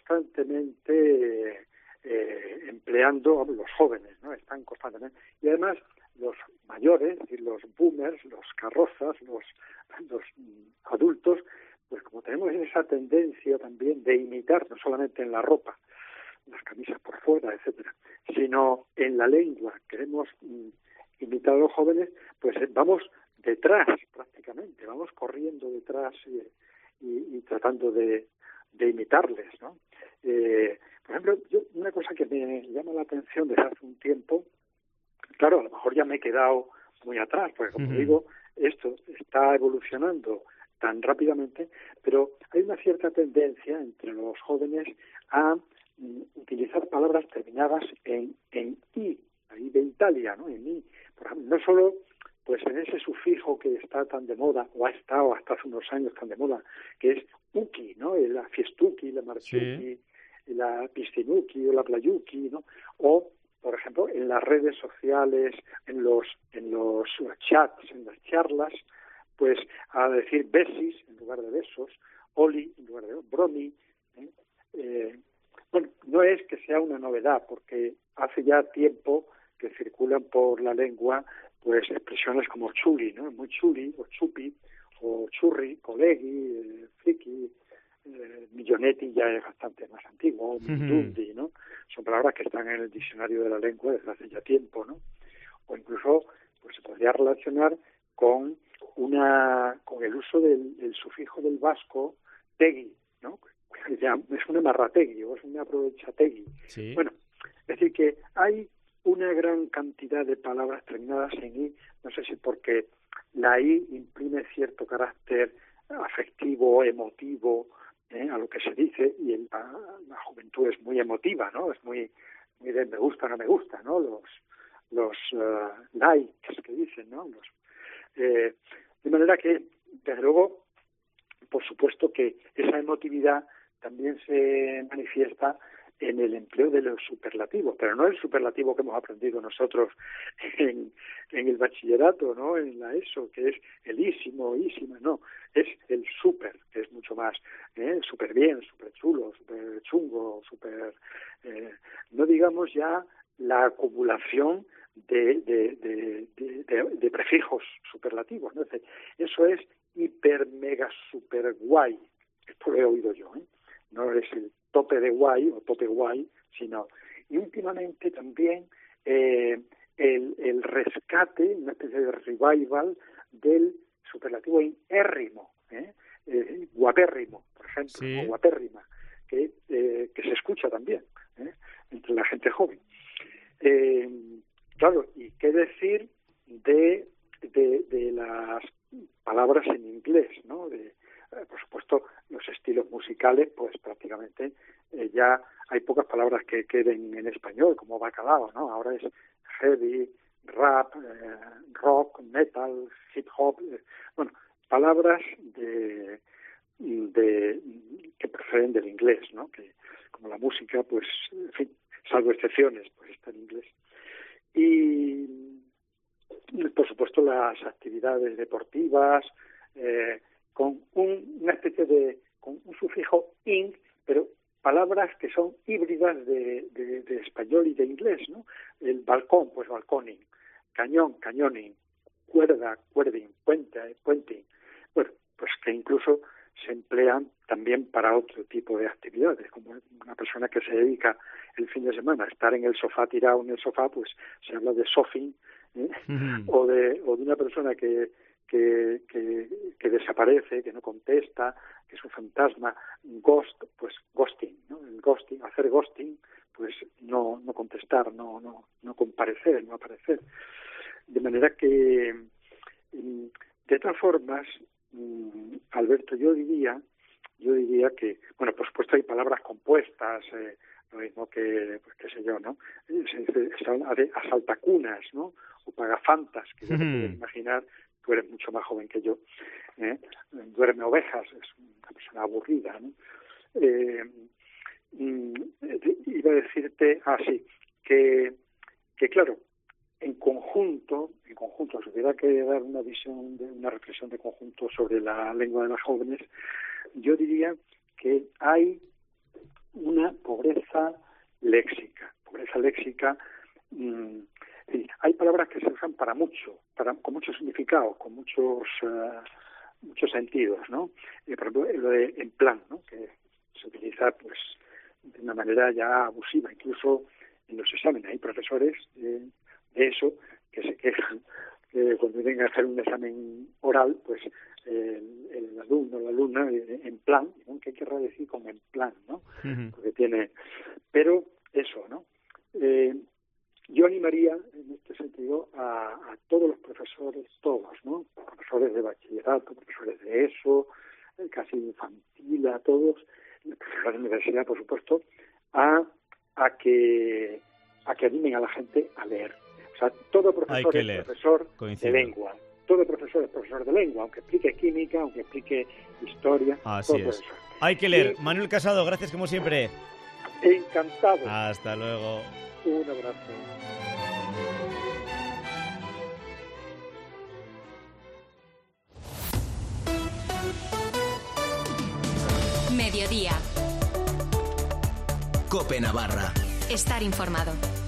constantemente eh, empleando, los jóvenes, ¿no? Están constantemente. Y además los mayores, es decir, los boomers, los carrozas, los, los adultos, pues como tenemos esa tendencia también de imitar, no solamente en la ropa, las camisas por fuera, etcétera, sino en la lengua, queremos mm, imitar a los jóvenes, pues vamos detrás prácticamente, vamos corriendo detrás y, y, y tratando de, de imitarles, ¿no? Eh, por ejemplo, yo, una cosa que me llama la atención desde hace un tiempo, claro, a lo mejor ya me he quedado muy atrás, porque como uh-huh. digo, esto está evolucionando tan rápidamente, pero hay una cierta tendencia entre los jóvenes a mm, utilizar palabras terminadas en, en i, ahí de Italia, ¿no? En i, por ejemplo, no solo pues en ese sufijo que está tan de moda, o ha estado hasta hace unos años tan de moda, que es uki, ¿no? La fiestuki, la marchuki, sí. la piscinuki o la playuki, ¿no? O, por ejemplo, en las redes sociales, en los en los chats, en las charlas, pues a decir besis en lugar de besos, oli en lugar de bromi. ¿eh? Eh, bueno, no es que sea una novedad, porque hace ya tiempo que circulan por la lengua pues expresiones como chuli, ¿no? Muy chuli, o chupi, o churri, colegui, eh, friki, eh, millonetti ya es bastante más antiguo, mindundi, ¿no? Son palabras que están en el diccionario de la lengua desde hace ya tiempo, ¿no? O incluso pues se podría relacionar con una con el uso del, del sufijo del vasco tegui, ¿no? Es una marrategui o es una aprovechategui. Sí. Bueno, es decir que hay una gran cantidad de palabras terminadas en i, no sé si porque la i imprime cierto carácter afectivo, emotivo, ¿eh? a lo que se dice, y el, la, la juventud es muy emotiva, ¿no? Es muy, muy de me gusta, no me gusta, ¿no? Los los uh, likes que dicen, ¿no? Los, eh, de manera que, desde luego, por supuesto que esa emotividad también se manifiesta en el empleo de los superlativos, pero no el superlativo que hemos aprendido nosotros en, en el bachillerato, ¿no? En la ESO, que es el ísimo, ísima, no, es el super, que es mucho más, ¿eh? Súper bien, súper chulo, súper chungo, súper, eh, no digamos ya la acumulación de, de, de, de, de, de prefijos superlativos, ¿no? Eso es hiper, mega, super guay, esto lo he oído yo, ¿eh? No es el tope de guay o tope guay, sino, y últimamente también eh, el, el rescate, una especie de revival del superlativo érrimo, ¿eh? Eh, guapérrimo, por ejemplo, sí. o guapérrima, que, eh, que se escucha también ¿eh? entre la gente joven. Eh, claro, y qué decir de, de, de las palabras en inglés, ¿no? De, por supuesto, los estilos musicales, pues prácticamente eh, ya hay pocas palabras que queden en español, como bacalao, ¿no? Ahora es heavy, rap, eh, rock, metal, hip hop, eh, bueno, palabras de, de que proceden del inglés, ¿no? Que como la música, pues, en fin, salvo excepciones, pues está en inglés. Y, por supuesto, las actividades deportivas, eh, con un, una especie de con un sufijo ing, pero palabras que son híbridas de, de, de español y de inglés, ¿no? El balcón, pues balconing, cañón, cañoning, cuerda, cuerding, puente, puenting. Bueno, pues que incluso se emplean también para otro tipo de actividades, como una persona que se dedica el fin de semana a estar en el sofá, tirado en el sofá, pues se habla de sofing, ¿eh? Uh-huh. o de o de una persona que Que, que, que desaparece, que no contesta, que es un fantasma, ghost, pues ghosting, ¿no? El ghosting, hacer ghosting, pues no no contestar, no no no comparecer, no aparecer. De manera que, de todas formas, Alberto, yo diría, yo diría que, bueno, por supuesto hay palabras compuestas, eh, lo mismo que, pues, qué sé yo, ¿no? Se dice asaltacunas, ¿no? O pagafantas, que ya te puedes imaginar, tú eres mucho más joven que yo, ¿eh? Duerme ovejas, es una persona aburrida, ¿no? Eh, iba a decirte, ah, sí, que, que claro, en conjunto, en conjunto, si hubiera que dar una visión, de una reflexión de conjunto sobre la lengua de los jóvenes, yo diría que hay una pobreza léxica, pobreza léxica, mmm, sí, hay palabras que se usan para mucho, para, con mucho significado, con muchos uh, muchos sentidos, ¿no? Eh, por ejemplo, lo de en plan, ¿no? Que se utiliza, pues, de una manera ya abusiva, incluso en los exámenes. Hay profesores de, de eso que se quejan que cuando tienen que hacer un examen oral, pues el, el alumno o la alumna en plan, ¿no? ¿Qué querrá decir con en plan, no? Uh-huh. Porque tiene, pero eso, ¿no? Eh, yo animaría en este sentido a, a todos los profesores, todos, ¿no? Profesores de bachillerato, profesores de ESO, casi infantil, a todos, profesores de universidad, por supuesto, a, a que a que animen a la gente a leer. O sea, todo profesor es leer. profesor Coincido. de lengua. Todo profesor es profesor de lengua, aunque explique química, aunque explique historia. Así es. Profesor. Hay que leer. Y, Manuel Casado, gracias como siempre. Encantado. Hasta luego. Un abrazo. Mediodía. COPE Navarra. Estar informado.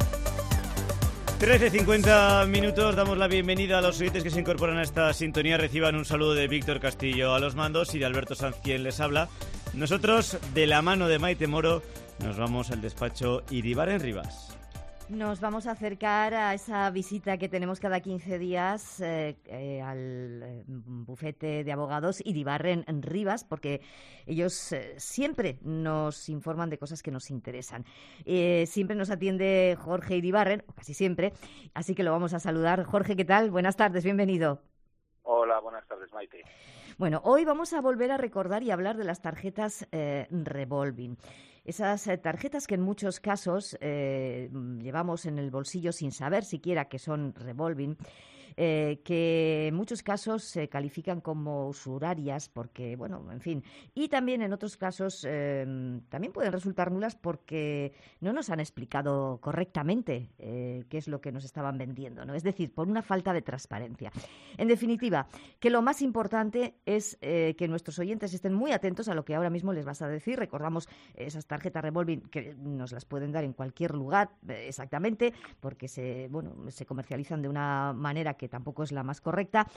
trece cincuenta minutos, damos la bienvenida a los oyentes que se incorporan a esta sintonía. Reciban un saludo de Víctor Castillo a los mandos y de Alberto Sanz, quien les habla. Nosotros, de la mano de Maite Moro, nos vamos al despacho Iribarren Rivas. Nos vamos a acercar a esa visita que tenemos cada quince días eh, eh, al eh, bufete de abogados Iribarren Rivas, porque ellos eh, siempre nos informan de cosas que nos interesan. Eh, siempre nos atiende Jorge Iribarren, o casi siempre, así que lo vamos a saludar. Jorge, ¿qué tal? Buenas tardes, bienvenido. Hola, buenas tardes, Maite. Bueno, hoy vamos a volver a recordar y hablar de las tarjetas eh, revolving. Esas eh, tarjetas que en muchos casos eh, llevamos en el bolsillo sin saber siquiera que son revolving, eh, que en muchos casos se califican como usurarias porque, bueno, en fin, y también en otros casos eh, también pueden resultar nulas porque no nos han explicado correctamente eh, qué es lo que nos estaban vendiendo, ¿no? Es decir, por una falta de transparencia. En definitiva, que lo más importante es eh, que nuestros oyentes estén muy atentos a lo que ahora mismo les vas a decir. Recordamos esas tarjetas revolving que nos las pueden dar en cualquier lugar eh, exactamente, porque se, bueno, se comercializan de una manera que tampoco es la más correcta,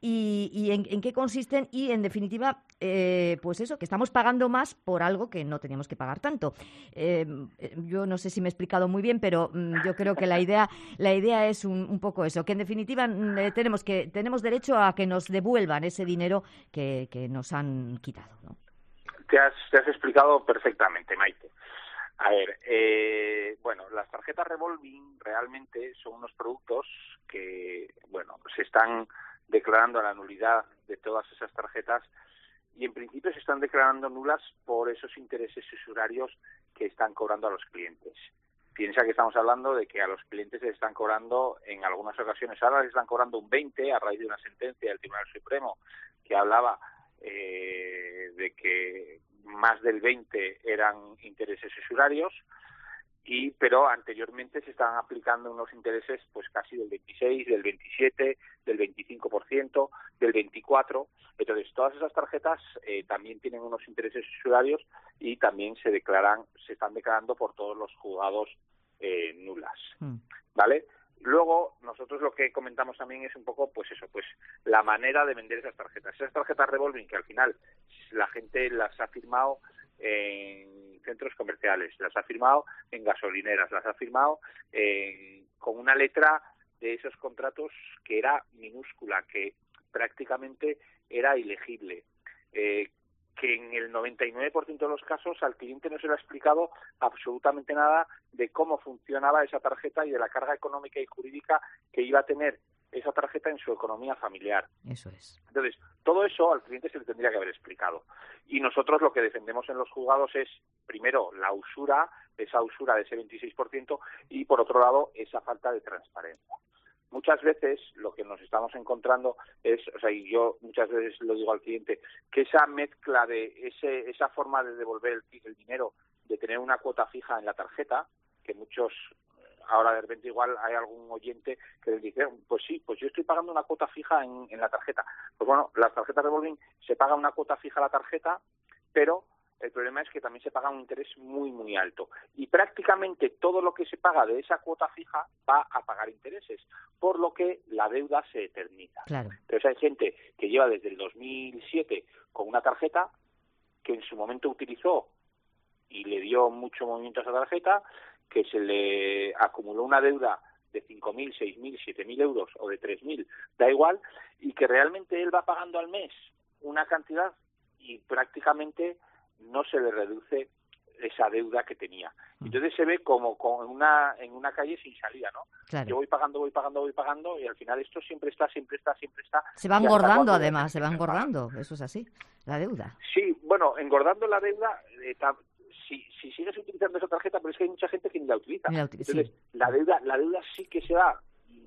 y, y en, en qué consisten, y en definitiva, eh, pues eso, que estamos pagando más por algo que no teníamos que pagar tanto. Eh, yo no sé si me he explicado muy bien, pero mm, yo creo que la idea, la idea es un, un poco eso, que en definitiva mm, tenemos que tenemos derecho a que nos devuelvan ese dinero que, que nos han quitado, ¿no? Te has, te has explicado perfectamente, Maite. A ver, eh, bueno, las tarjetas revolving realmente son unos productos que, bueno, se están declarando la nulidad de todas esas tarjetas y en principio se están declarando nulas por esos intereses usurarios que están cobrando a los clientes. Piensa que estamos hablando de que a los clientes les están cobrando, en algunas ocasiones, ahora les están cobrando un veinte a raíz de una sentencia del Tribunal Supremo que hablaba eh, de que más del veinte eran intereses usurarios, y pero anteriormente se estaban aplicando unos intereses pues casi del veintiséis, del veintisiete, del veinticinco por ciento, del veinticuatro por ciento. Entonces, todas esas tarjetas eh, también tienen unos intereses usurarios y también se declaran, se están declarando por todos los juzgados eh, nulas, mm. ¿vale? Luego, nosotros lo que comentamos también es un poco, pues eso, pues la manera de vender esas tarjetas. Esas tarjetas revolving que al final la gente las ha firmado en centros comerciales, las ha firmado en gasolineras, las ha firmado en, con una letra de esos contratos que era minúscula, que prácticamente era ilegible, eh, que en el noventa y nueve por ciento de los casos al cliente no se le ha explicado absolutamente nada de cómo funcionaba esa tarjeta y de la carga económica y jurídica que iba a tener esa tarjeta en su economía familiar. Eso es. Entonces, todo eso al cliente se le tendría que haber explicado. Y nosotros lo que defendemos en los juzgados es, primero, la usura, esa usura de ese veintiséis por ciento, y por otro lado, esa falta de transparencia. Muchas veces lo que nos estamos encontrando es, o sea, y yo muchas veces lo digo al cliente, que esa mezcla de ese, esa forma de devolver el, el dinero, de tener una cuota fija en la tarjeta, que muchos, ahora de repente igual hay algún oyente que les dice, pues sí, pues yo estoy pagando una cuota fija en, en la tarjeta. Pues bueno, las tarjetas revolving se paga una cuota fija a la tarjeta, pero el problema es que también se paga un interés muy, muy alto. Y prácticamente todo lo que se paga de esa cuota fija va a pagar intereses, por lo que la deuda se eterniza. Claro. Entonces hay gente que lleva desde el dos mil siete con una tarjeta que en su momento utilizó y le dio mucho movimiento a esa tarjeta, que se le acumuló una deuda de cinco mil, seis mil, siete mil euros o de tres mil, da igual, y que realmente él va pagando al mes una cantidad y prácticamente no se le reduce esa deuda que tenía. Entonces se ve como, como en una en una calle sin salida, ¿no? Claro. Yo voy pagando, voy pagando, voy pagando y al final esto siempre está, siempre está, siempre está. Se va y hasta engordando cuando además, se va termina de pagar. engordando, eso es así, la deuda. Sí, bueno, engordando la deuda, eh, ta- si, si sigues utilizando esa tarjeta, pero es que hay mucha gente que ni la utiliza. Ni la uti- Entonces, sí. la deuda, la deuda sí que se va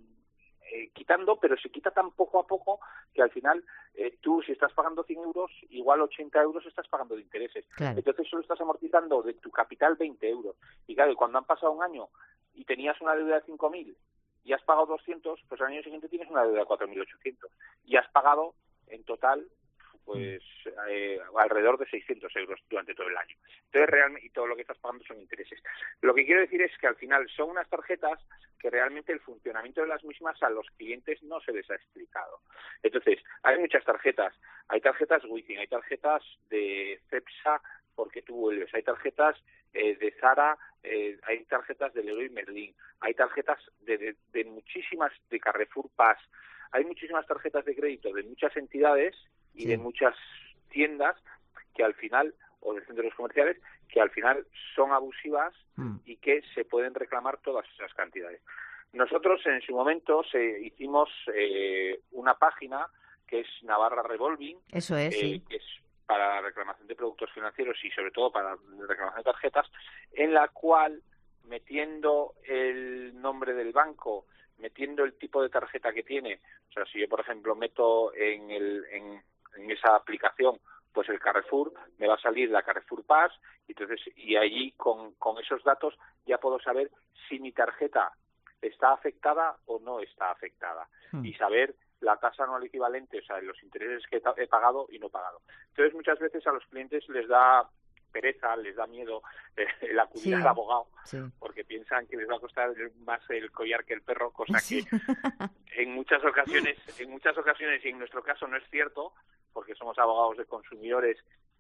eh, quitando, pero se quita tan poco a poco que al final eh, tú, si estás pagando cien euros, igual ochenta euros estás pagando de intereses. Claro. Entonces solo estás amortizando de tu capital veinte euros. Y claro, cuando han pasado un año y tenías una deuda de cinco mil y has pagado doscientos, pues al año siguiente tienes una deuda de cuatro mil ochocientos. Y has pagado en total pues eh, alrededor de seiscientos euros durante todo el año. Entonces, realmente, y todo lo que estás pagando son intereses. Lo que quiero decir es que al final son unas tarjetas que realmente el funcionamiento de las mismas a los clientes no se les ha explicado. Entonces, hay muchas tarjetas. Hay tarjetas Wizzing, hay tarjetas de Cepsa porque tú vuelves, hay tarjetas eh, de Zara, eh, hay tarjetas de Leroy Merlin, hay tarjetas de, de, de muchísimas, de Carrefour Pass, hay muchísimas tarjetas de crédito de muchas entidades y Sí. de muchas tiendas que al final, o de centros comerciales, que al final son abusivas Mm. y que se pueden reclamar todas esas cantidades. Nosotros en su momento se, hicimos eh, una página que es Navarra Revolving, Eso es, eh, sí. que es para la reclamación de productos financieros y sobre todo para la reclamación de tarjetas, en la cual, metiendo el nombre del banco, metiendo el tipo de tarjeta que tiene, o sea, si yo por ejemplo meto en, el, en, en esa aplicación pues el Carrefour, me va a salir la Carrefour Pass, y entonces y allí con, con esos datos ya puedo saber si mi tarjeta está afectada o no está afectada, Hmm. y saber la tasa anual equivalente, o sea, los intereses que he pagado y no pagado. Entonces muchas veces a los clientes les da pereza, les da miedo eh, el acudir Sí, al abogado, sí. porque piensan que les va a costar más el collar que el perro, cosa Sí. que en muchas ocasiones, en muchas ocasiones y en nuestro caso no es cierto, porque somos abogados de consumidores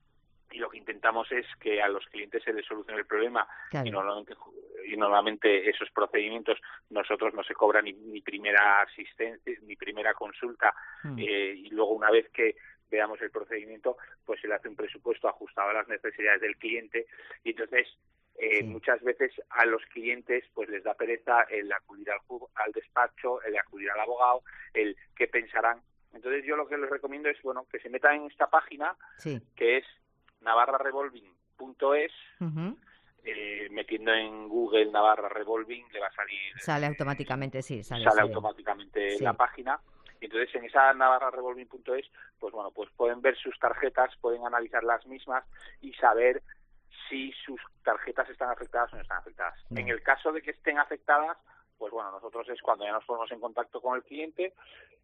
y lo que intentamos es que a los clientes se les solucione el problema. Claro. y normalmente y normalmente esos procedimientos nosotros no se cobra ni, ni primera asistencia ni primera consulta, Mm. eh, y luego una vez que veamos el procedimiento pues se le hace un presupuesto ajustado a las necesidades del cliente, y entonces eh, Sí. muchas veces a los clientes pues les da pereza el acudir al, ju- al despacho, el acudir al abogado, el qué pensarán. Entonces yo lo que les recomiendo es bueno que se metan en esta página Sí. que es navarra revolving punto es. Ujú. Eh, metiendo en Google Navarra Revolving le va a salir, Sale automáticamente, sí, sale. sale sale. automáticamente Sí. la página, y entonces en esa navarra revolving punto es pues bueno, pues pueden ver sus tarjetas, pueden analizar las mismas y saber si sus tarjetas están afectadas o no están afectadas. No. En el caso de que estén afectadas, pues bueno, nosotros es cuando ya nos ponemos en contacto con el cliente,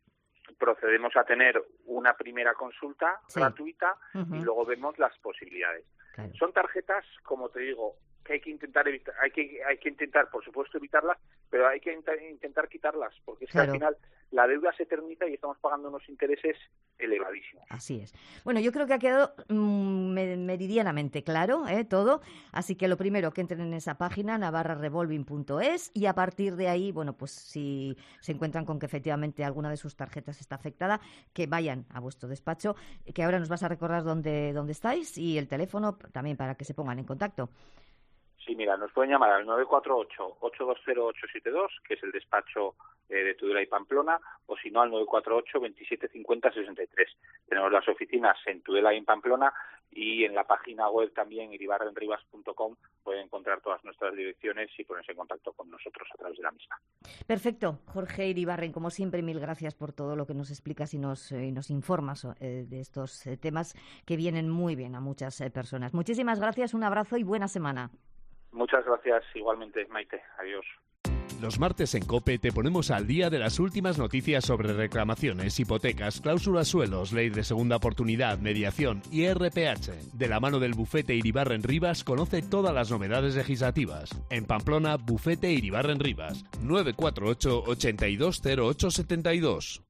procedemos a tener una primera consulta Sí. gratuita Ujú. y luego vemos las posibilidades. Claro. Son tarjetas, como te digo, que hay que intentar evitar, hay que hay que intentar, por supuesto, evitarlas, pero hay que int- intentar quitarlas, porque es Claro. que al final la deuda se eterniza y estamos pagando unos intereses elevadísimos. Así es. Bueno, yo creo que ha quedado mm, me- meridianamente claro ¿eh? todo. Así que lo primero, que entren en esa página, navarra revolving punto es, y a partir de ahí, bueno, pues si se encuentran con que efectivamente alguna de sus tarjetas está afectada, que vayan a vuestro despacho, que ahora nos vas a recordar dónde, dónde estáis y el teléfono también para que se pongan en contacto. Sí, mira, nos pueden llamar al nueve cuatro ocho, ocho dos cero, ocho siete dos, que es el despacho eh, de Tudela y Pamplona, o si no al nueve cuatro ocho, veintisiete cincuenta, sesenta y tres. Tenemos las oficinas en Tudela y en Pamplona, y en la página web también iribarrenribas punto com pueden encontrar todas nuestras direcciones y ponerse en contacto con nosotros a través de la misma. Perfecto. Jorge Iribarren, como siempre, mil gracias por todo lo que nos explicas y nos, eh, y nos informas eh, de estos eh, temas que vienen muy bien a muchas eh, personas. Muchísimas gracias, un abrazo y buena semana. Muchas gracias, igualmente, Maite. Adiós. Los martes en COPE te ponemos al día de las últimas noticias sobre reclamaciones, hipotecas, cláusulas suelos, ley de segunda oportunidad, mediación y R P H. De la mano del bufete Iribarren Rivas, conoce todas las novedades legislativas. En Pamplona, bufete Iribarren Rivas, nueve cuatro ocho, ochenta y dos, cero ocho setenta y dos.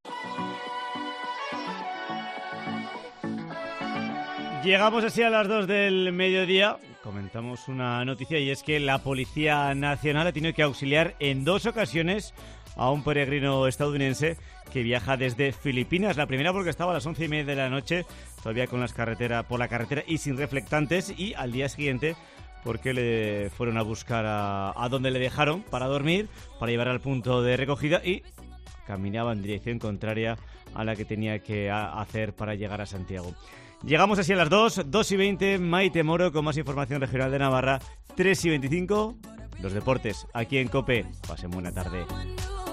Llegamos así a las dos del mediodía. Comentamos una noticia y es que la Policía Nacional ha tenido que auxiliar en dos ocasiones a un peregrino estadounidense que viaja desde Filipinas. La primera porque estaba a las once y media de la noche todavía con las carreteras, por la carretera y sin reflectantes, y al día siguiente porque le fueron a buscar a, a donde le dejaron para dormir, para llevar al punto de recogida, y caminaba en dirección contraria a la que tenía que a, hacer para llegar a Santiago. Llegamos así a las dos, dos y veinte, Maite Moro con más información regional de Navarra, tres y veinticinco, los deportes aquí en COPE. Pasen buena tarde.